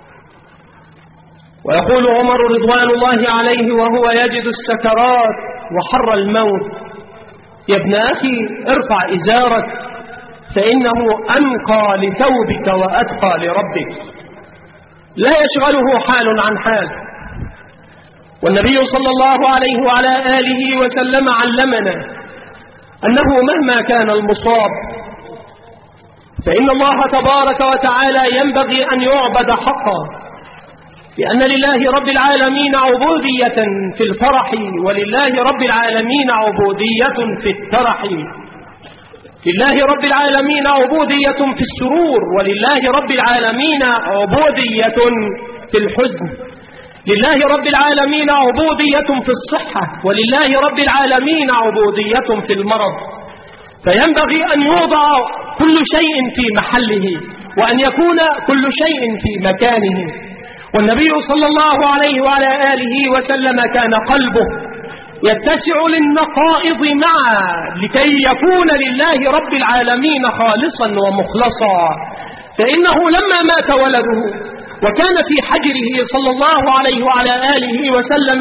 S2: ويقول عمر رضوان الله عليه وهو يجد السكرات وحر الموت: يا ابن أخي ارفع إزارك فإنه أنقى لثوبك وأتقى لربك. لا يشغله حال عن حال. والنبي صلى الله عليه وعلى آله وسلم علمنا أنه مهما كان المصاب فإن الله تبارك وتعالى ينبغي أن يعبد حقا لأن لله رب العالمين عبودية في الفرح، ولله رب العالمين عبودية في الترح. لله رب العالمين عبودية في السرور، ولله رب العالمين عبودية في الحزن. لله رب العالمين عبودية في الصحة، ولله رب العالمين عبودية في المرض. فينبغي أن يوضع كل شيء في محله، وأن يكون كل شيء في مكانه. والنبي صلى الله عليه وعلى آله وسلم كان قلبه يتسع للنقائض معا لكي يكون لله رب العالمين خالصا ومخلصا. فإنه لما مات ولده وكان في حجره صلى الله عليه وعلى آله وسلم،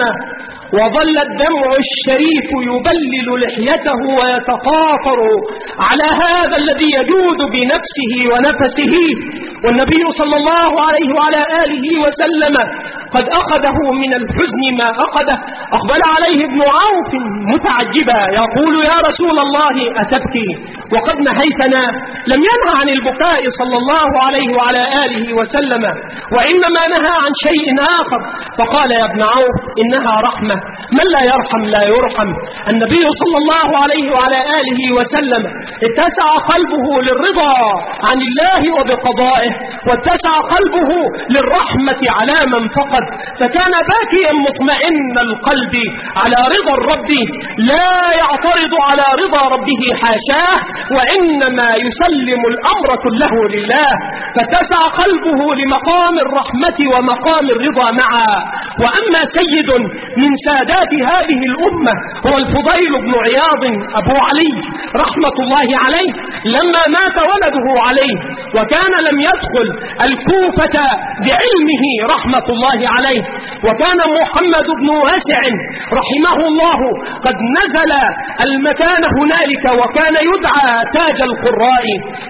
S2: وظل الدمع الشريف يبلل لحيته ويتقاطر على هذا الذي يجود بنفسه ونفسه، والنبي صلى الله عليه وعلى آله وسلم قد أخذه من الحزن ما أخذه، أقبل عليه ابن عوف متعجبا يقول: يا رسول الله أتبكي وقد نهيتنا؟ لم ينهى عن البكاء صلى الله عليه وعلى آله وسلم، وإنما نهى عن شيء آخر. فقال: يا ابن عوف إنها رحمة، من لا يرحم لا يرحم. النبي صلى الله عليه وعلى آله وسلم اتسع قلبه للرضا عن الله وبقضائه، واتسع قلبه للرحمة على من فقد، فكان باكيا مطمئن القلب على رضا الرب، لا يعترض على رضا ربه حاشاه، وإنما يسلم الأمر كله لله. فاتسع قلبه لمقام الرحمة ومقام الرضا معا. وأما سيد من سادات هذه الأمة هو الفضيل بن عياض أبو علي رحمة الله عليه، لما مات ولده عليه وكان لم يدخل الكوفة بعلمه رحمة الله عليه، وكان محمد بن واسع رحمه الله قد نزل المكان هنالك، وكان يدعى تاج القراء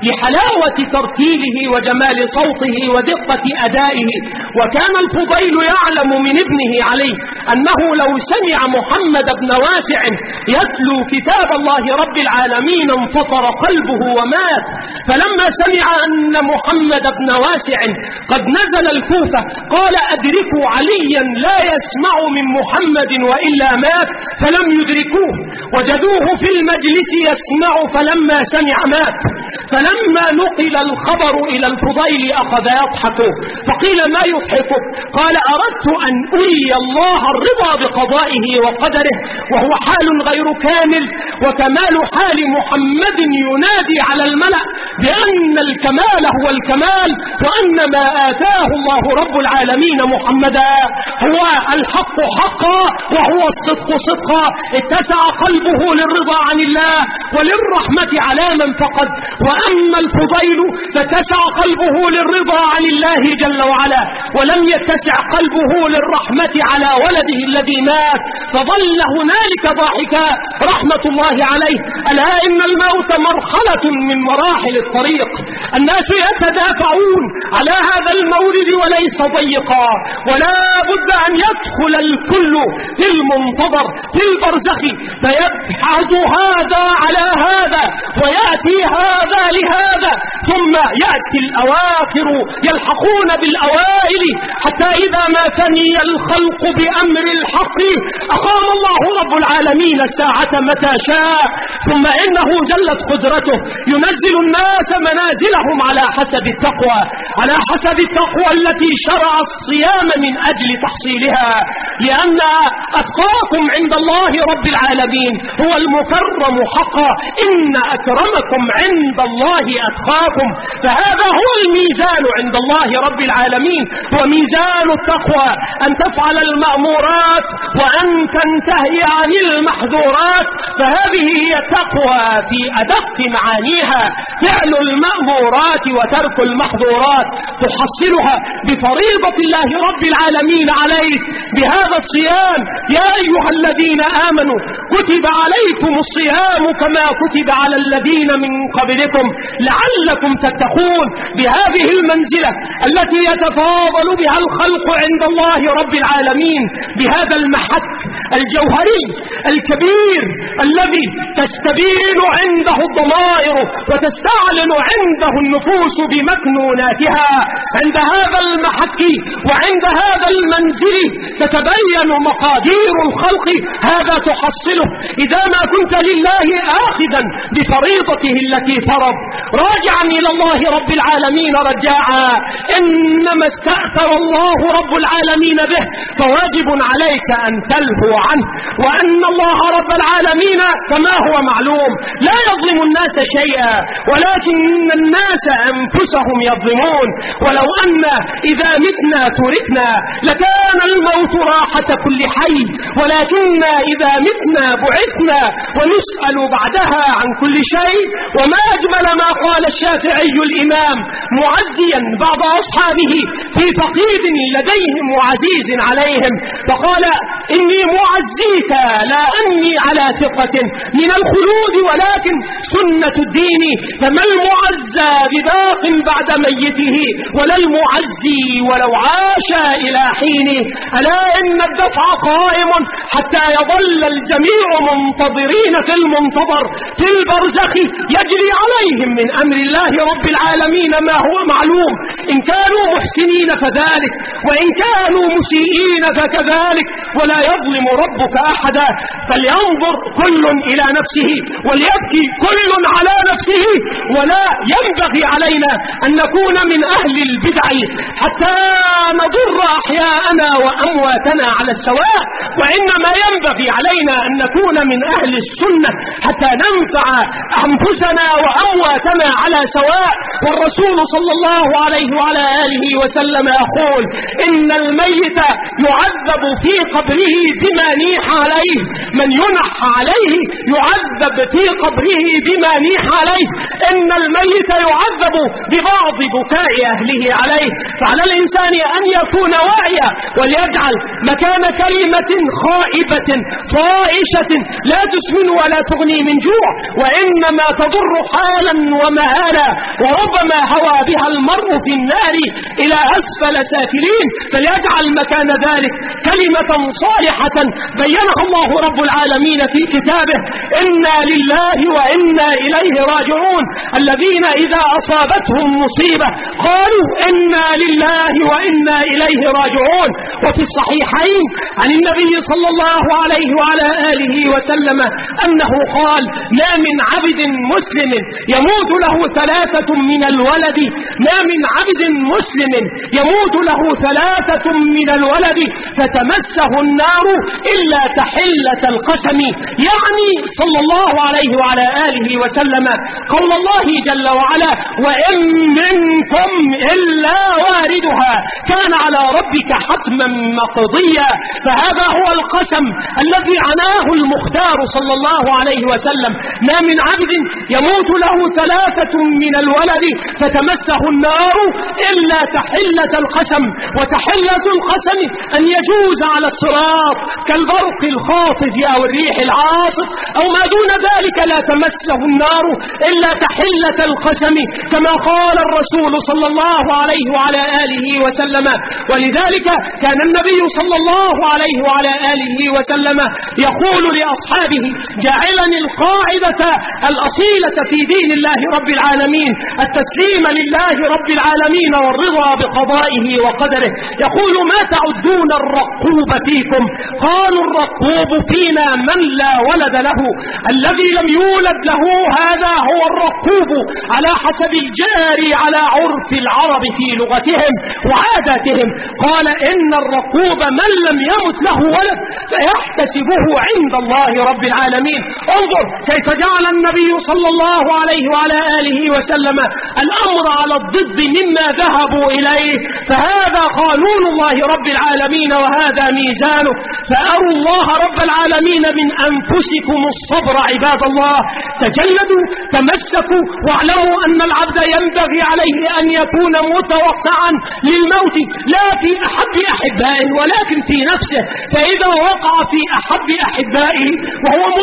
S2: لحلاوة ترتيله وجمال صوته ودقة أدائه. وكان الفضيل يعلم من ابنه عليه أنه لو سمع محمد بن واسع يتلو كتاب الله رب العالمين انفطر قلبه ومات. فلما سمع أن محمد بن واسع قد نزل الكوفة قال: أدركوا عليا لا يسمع من محمد وإلا مات. فلم يدركوه، وجدوه في المجلس يسمع، فلما سمع مات. فلما نقل الخبر إلى الفضيل أخذ يضحك، فقيل: ما يضحكك؟ قال: أردت أن أري الله الرضا بقضائه وقدره، وهو حال غير كامل، وكمال حال محمد ينادي على الملأ بأن الكمال هو الكمال، وأن ما آتاه الله رب العالمين محمدا هو الحق حقا وهو الصدق صدقا. اتسع قلبه للرضا عن الله وللرحمة على من فقد. وأما الفضيل فاتسع قلبه للرضا عن الله جل وعلا، ولم يتسع قلبه للرحمة على ولده الذي مات، فظل هنالك ضاحكا رحمة الله عليه. ألا إن الموت مرحلة من مراحل الطريق، الناس يتدافعون على هذا المورد وليس ضيقا، ولا بد أن يدخل الكل في المنتظر في البرزخ، فيبحث هذا على هذا ويأتي هذا لهذا، ثم يأتي الأواخر يلحقون بالأوائل، حتى إذا ما فني الخلق بأمر الحق أقام الله رب العالمين الساعة متى شاء. ثم إنه جلت قدرته ينزل الناس منازلهم على حسب التقوى، على حسب التقوى التي شرع الصيام من أجل تحصيلها، لأن أتقاكم عند الله رب العالمين هو المكرم حقا. إن أكرمكم عند الله أتقاكم، فهذا هو الميزان عند الله رب العالمين، هو ميزان التقوى، أن تفعل المأمورات وأن تنتهي عن المحظورات. فهذه هي التقوى في أدق معانيها، فعل المأمورات وترك المحظورات، تحصلها بفريضة الله رب العالمين عليك بهذا الصيام. يا أيها الذين آمنوا كتب عليكم الصيام الإسلام كما كتب على الذين من قبلكم لعلكم تتقون. بهذه المنزلة التي يتفاضل بها الخلق عند الله رب العالمين، بهذا المحك الجوهري الكبير الذي تستبين عنده الضمائر وتستعلن عنده النفوس بمكنوناتها، عند هذا المحك وعند هذا المنزل تتبين مقادير الخلق. هذا تحصله إذا ما كنت لله آخذا بفريضته التي فرض، راجعا إلى الله رب العالمين رجاعا. إنما استأثر الله رب العالمين به فواجب عليك أن تلهو عنه، وأن الله رب العالمين كما هو معلوم لا يظلم الناس شيئا، ولكن الناس أنفسهم يظلمون. ولو أن إذا متنا تركنا لكان الموت راحة كل حي، ولكن إذا متنا بعثنا ونسأل بعدها عن كل شيء. وما أجمل ما قال الشافعي الإمام معزيا بعض أصحابه في فقيد لديهم وعزيز عليهم، فقال: إني معزيك لا أني على ثقة من الخلود ولكن سنة الدين، فما المعزى بباق بعد ميته ولا المعزي ولو عاش إلى حين. ألا إن الدفع قائم حتى يظل الجميع منتظرين في المنتظر في البرزخ يجري عليهم من أمر الله رب العالمين ما هو معلوم، إن كانوا محسنين فذلك وإن كانوا مسيئين فكذلك، ولا يظلم ربك أحدا. فلينظر كل إلى نفسه وليبكي كل على نفسه، ولا ينبغي علينا أن نكون من أهل البدع حتى نضر أحياءنا وأمواتنا على السواء، وإنما ينبغي علينا أن نكون من أهل السنة حتى ننفع أنفسنا وأمواتنا على سواء. والرسول صلى الله عليه وعلى آله وسلم يقول: إن الميت يعذب في قبره بما نيح عليه، من ينح عليه يعذب في قبره بما نيح عليه. إن الميت يعذب ببعض بكاء أهله عليه، فعلى الإنسان أن يكون واعيا وليجعل مكان كلمة خائبة طائشة لا تسمن ولا تغني من جوع، وإنما تضر حالا ومآلا، وربما هوى بها المرء في النار إلى أسفل سافلين، فليجعل مكان ذلك كلمة صالحة بينها الله رب العالمين في كتابه: إنا لله وإنا إليه راجعون. الذين إذا أصابتهم مصيبة قالوا إنا لله وإنا إليه راجعون. وفي الصحيحين عن النبي صلى الله عليه وعلى آله وسلم أنه قال: ما من عبد مسلم يموت له 3 من الولد، ما من عبد مسلم يموت له 3 من الولد فتمسه النار إلا تحلة القسم، يعني صلى الله عليه وعلى آله وسلم قول الله جل وعلا: وإن منكم إلا واردها كان على ربك حتما مقضيا. فهذا هو القسم الذي عناه المختار صلى الله عليه وسلم: ما من عبد يموت له 3 من الولد فتمسه النار إلا تحلة القسم. وتحلة القسم أن يجوز على الصراط كالبرق الخاطف أو الريح العاصف أو ما دون ذلك لا تمسه النار إلا تحلة القسم، كما قال الرسول صلى الله عليه وعلى آله وسلم. ولذلك كان النبي صلى الله عليه وعلى آله وسلم يقول لأصحابه جاعلا القاعدة الأصيلة في دين الله رب العالمين التسليم لله رب العالمين والرضا بقضائه وقدره، يقول: ما تعدون الرقوب فيكم؟ قالوا: الرقوب فينا من لا ولد له، الذي لم يولد له هذا هو الرقوب على حسب الجاري على عرف العرب في لغتهم وعاداتهم. قال: إن الرقوب من لم يمت له ولد فيحتسبه عند الله رب العالمين. انظر كيف جعل النبي صلى الله عليه وعلى آله وسلم الأمر على الضد مما ذهبوا إليه، فهذا قانون الله رب العالمين وهذا ميزانه. فأروا الله رب العالمين من أنفسكم الصبر عباد الله، تجلدوا تمسكوا واعلموا أن العبد ينبغي عليه أن يكون متوقعا للموت لا في أحب أحبائه ولكن في نفسه، فإذا وقع في أحب أحبائه وهو منتظر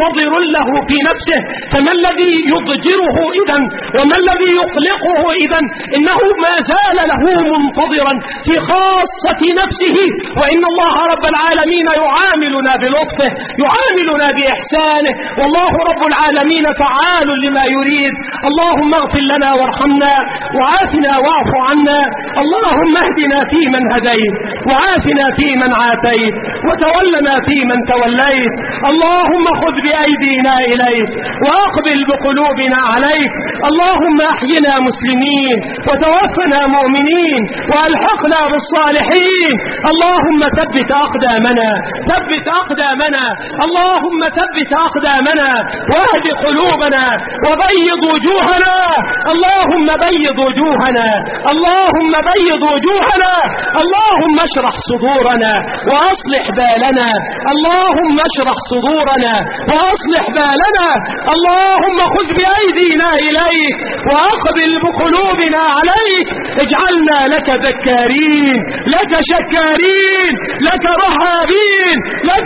S2: منتظر له في نفسه، فما الذي يضجره إذن وما الذي يقلقه إذن؟ إنه ما زال له منتظرا في خاصة نفسه، وإن الله رب العالمين يعاملنا بلطفه، يعاملنا بإحسانه، والله رب العالمين فعال لما يريد. اللهم اغفر لنا وارحمنا وعافنا واعف عنا، اللهم اهدنا فيمن هديت وعافنا فيمن عافيت وتولنا فيمن توليت، اللهم خذ بأيدينا إليك وأقبل بقلوبنا عليك، اللهم أحينا مسلمين وتوفنا مؤمنين وألحقنا بالصالحين، اللهم ثبت أقدامنا ثبت أقدامنا، اللهم ثبت أقدامنا واهد قلوبنا وبيض وجوهنا، اللهم بيض وجوهنا، اللهم بيض وجوهنا، اللهم اشرح صدورنا وأصلح بالنا، اللهم اشرح صدورنا وأصلح بالنا، اللهم خذ بأيدينا إليك وأقبل بقلوبنا عليك، اجعلنا لك ذكارين لك شكارين لك رهابين لك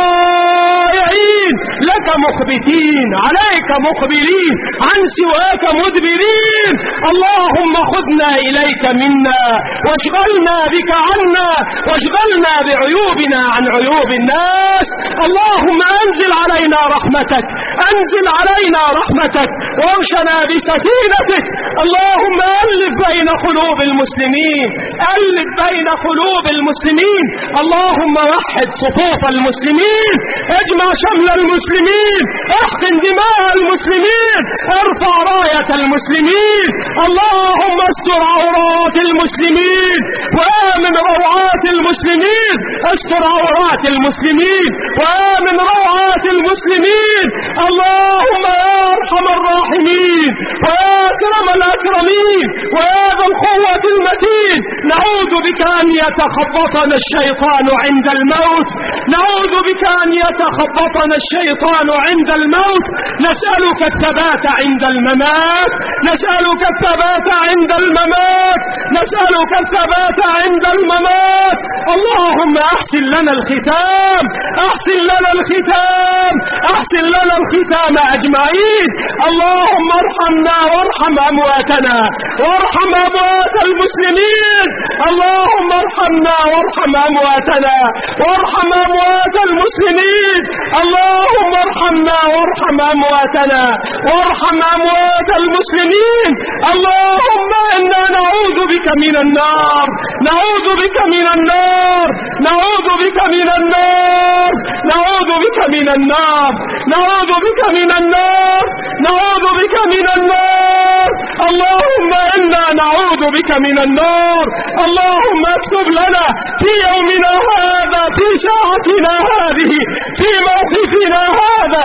S2: طائعين لك مخبتين عليك مقبلين عن سواك مدبرين، اللهم خذنا إليك منا واشغلنا بك عنا واشغلنا بعيوبنا عن عيوب الناس، اللهم أنزل علينا رحمتك أنزل علينا رحمتك وارشنا بسكينتك، اللهم ألف بين قلوب المسلمين ألف بين قلوب المسلمين، اللهم وحد صفوف المسلمين، اجمع شمل المسلمين، احقن دماء المسلمين، ارفع راية المسلمين، اللهم استر عورات المسلمين وآمن روعات المسلمين، استر عورات المسلمين وآمن روعات المسلمين، اللهم يا أرحم الراحمين ويا أكرم الأكرمين ويا ذا القوة المتين، نعوذ بك أن يتخبطنا الشيطان عند الموت، نعوذ بك أن يتخبطنا الشيطان عند الموت، نسألك الثبات عند الممات، نسألك الثبات عند الممات، نسألك الثبات عند الممات، اللهم أحسن لنا الختام أحسن لنا الختام أحسن لنا الختام أجمعين، اللهم ارحمنا وارحم أمواتنا وارحم أموات المسلمين، اللهم ارحمنا وارحم أمواتنا وارحم أموات المسلمين، اللهم ارحمنا وارحم أمواتنا وارحم أموات المسلمين، اللهم إنا نعوذ بك من النار نعوذ بك من النار نعوذ بك من النار نعوذ بك من النار نعوذ بك من النار نعوذ بك من النار، اللهم إنا نعوذ بك من النار، اللهم اكتب لنا في يومنا هذا في ساعتنا هذه في موقفنا هذا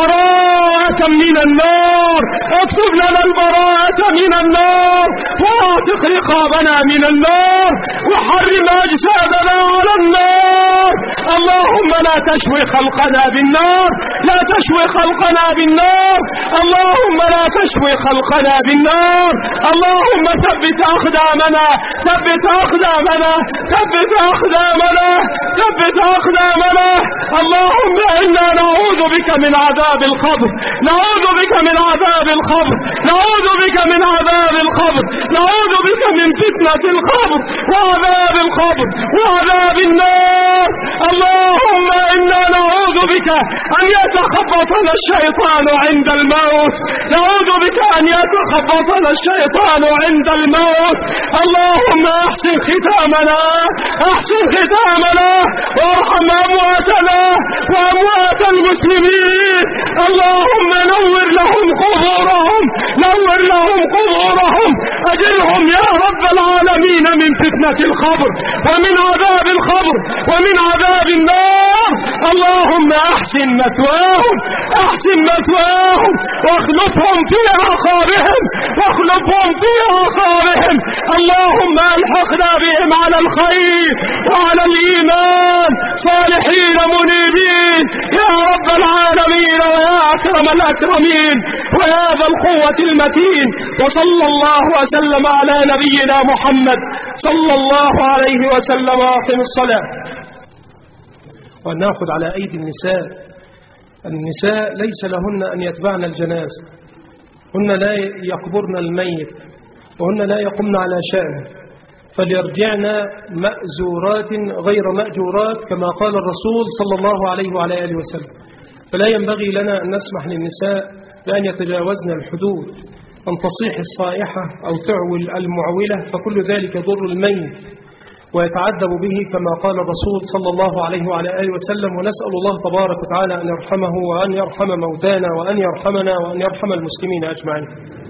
S2: براءة من النار، اكتب لنا البراءة من النار واعتق رقابنا من النار وحرم أجسادنا على النار، اللهم لا تشوي خلقنا بالنار لا تشوي خلقنا بالنار، اللهم لا تشوي خلقنا بالنار، اللهم ثبت أقدامنا ثبت أقدامنا ثبت أقدامنا ثبت أقدامنا، اللهم إنا نعوذ بك من عذاب القبر نعوذ بك من عذاب القبر نعوذ بك من عذاب القبر نعوذ بك من فتنة القبر وعذاب القبر وعذاب النار، اللهم إنا نعوذ بك أن يتخبطنا الشيطان عند الموت نعوذ بك أن يتخبطنا الشيطان عند الموت، اللهم أحسن ختامنا أحسن ختامنا وارحم أمواتنا وأموات المسلمين، اللهم نور لهم قبورهم نور لهم قبورهم، أجلهم يا رب العالمين من فتنة القبر ومن عذاب القبر ومن عذاب النار، اللهم أحسن مثواهم أحسن مثواهم واخلفهم في عقابهم واخلفهم في عقابهم، اللهم ألحقنا بهم على الخير وعلى الإيمان صالحين منيبين يا رب العالمين ويا أكرم الأكرمين ويا ذا القوة المتين، وصلى الله وسلم على نبينا محمد صلى الله عليه وسلم. واقم الصلاة.
S1: ونأخذ على أيدي النساء النساء ليس لهن أن يتبعن الجنازة، هن لا يقبرن الميت وهن لا يقمن على شأنه، فليرجعن مأزورات غير مأجورات كما قال الرسول صلى الله عليه وعلى آله وسلم. فلا ينبغي لنا أن نسمح للنساء بأن يتجاوزن الحدود، أن تصيح الصائحة أو تعول المعولة، فكل ذلك يضر الميت ويتعذب به كما قال الرسول صلى الله عليه وعلى آله وسلم. ونسأل الله تبارك وتعالى أن يرحمه وأن يرحم موتانا وأن يرحمنا وأن يرحم المسلمين أجمعين.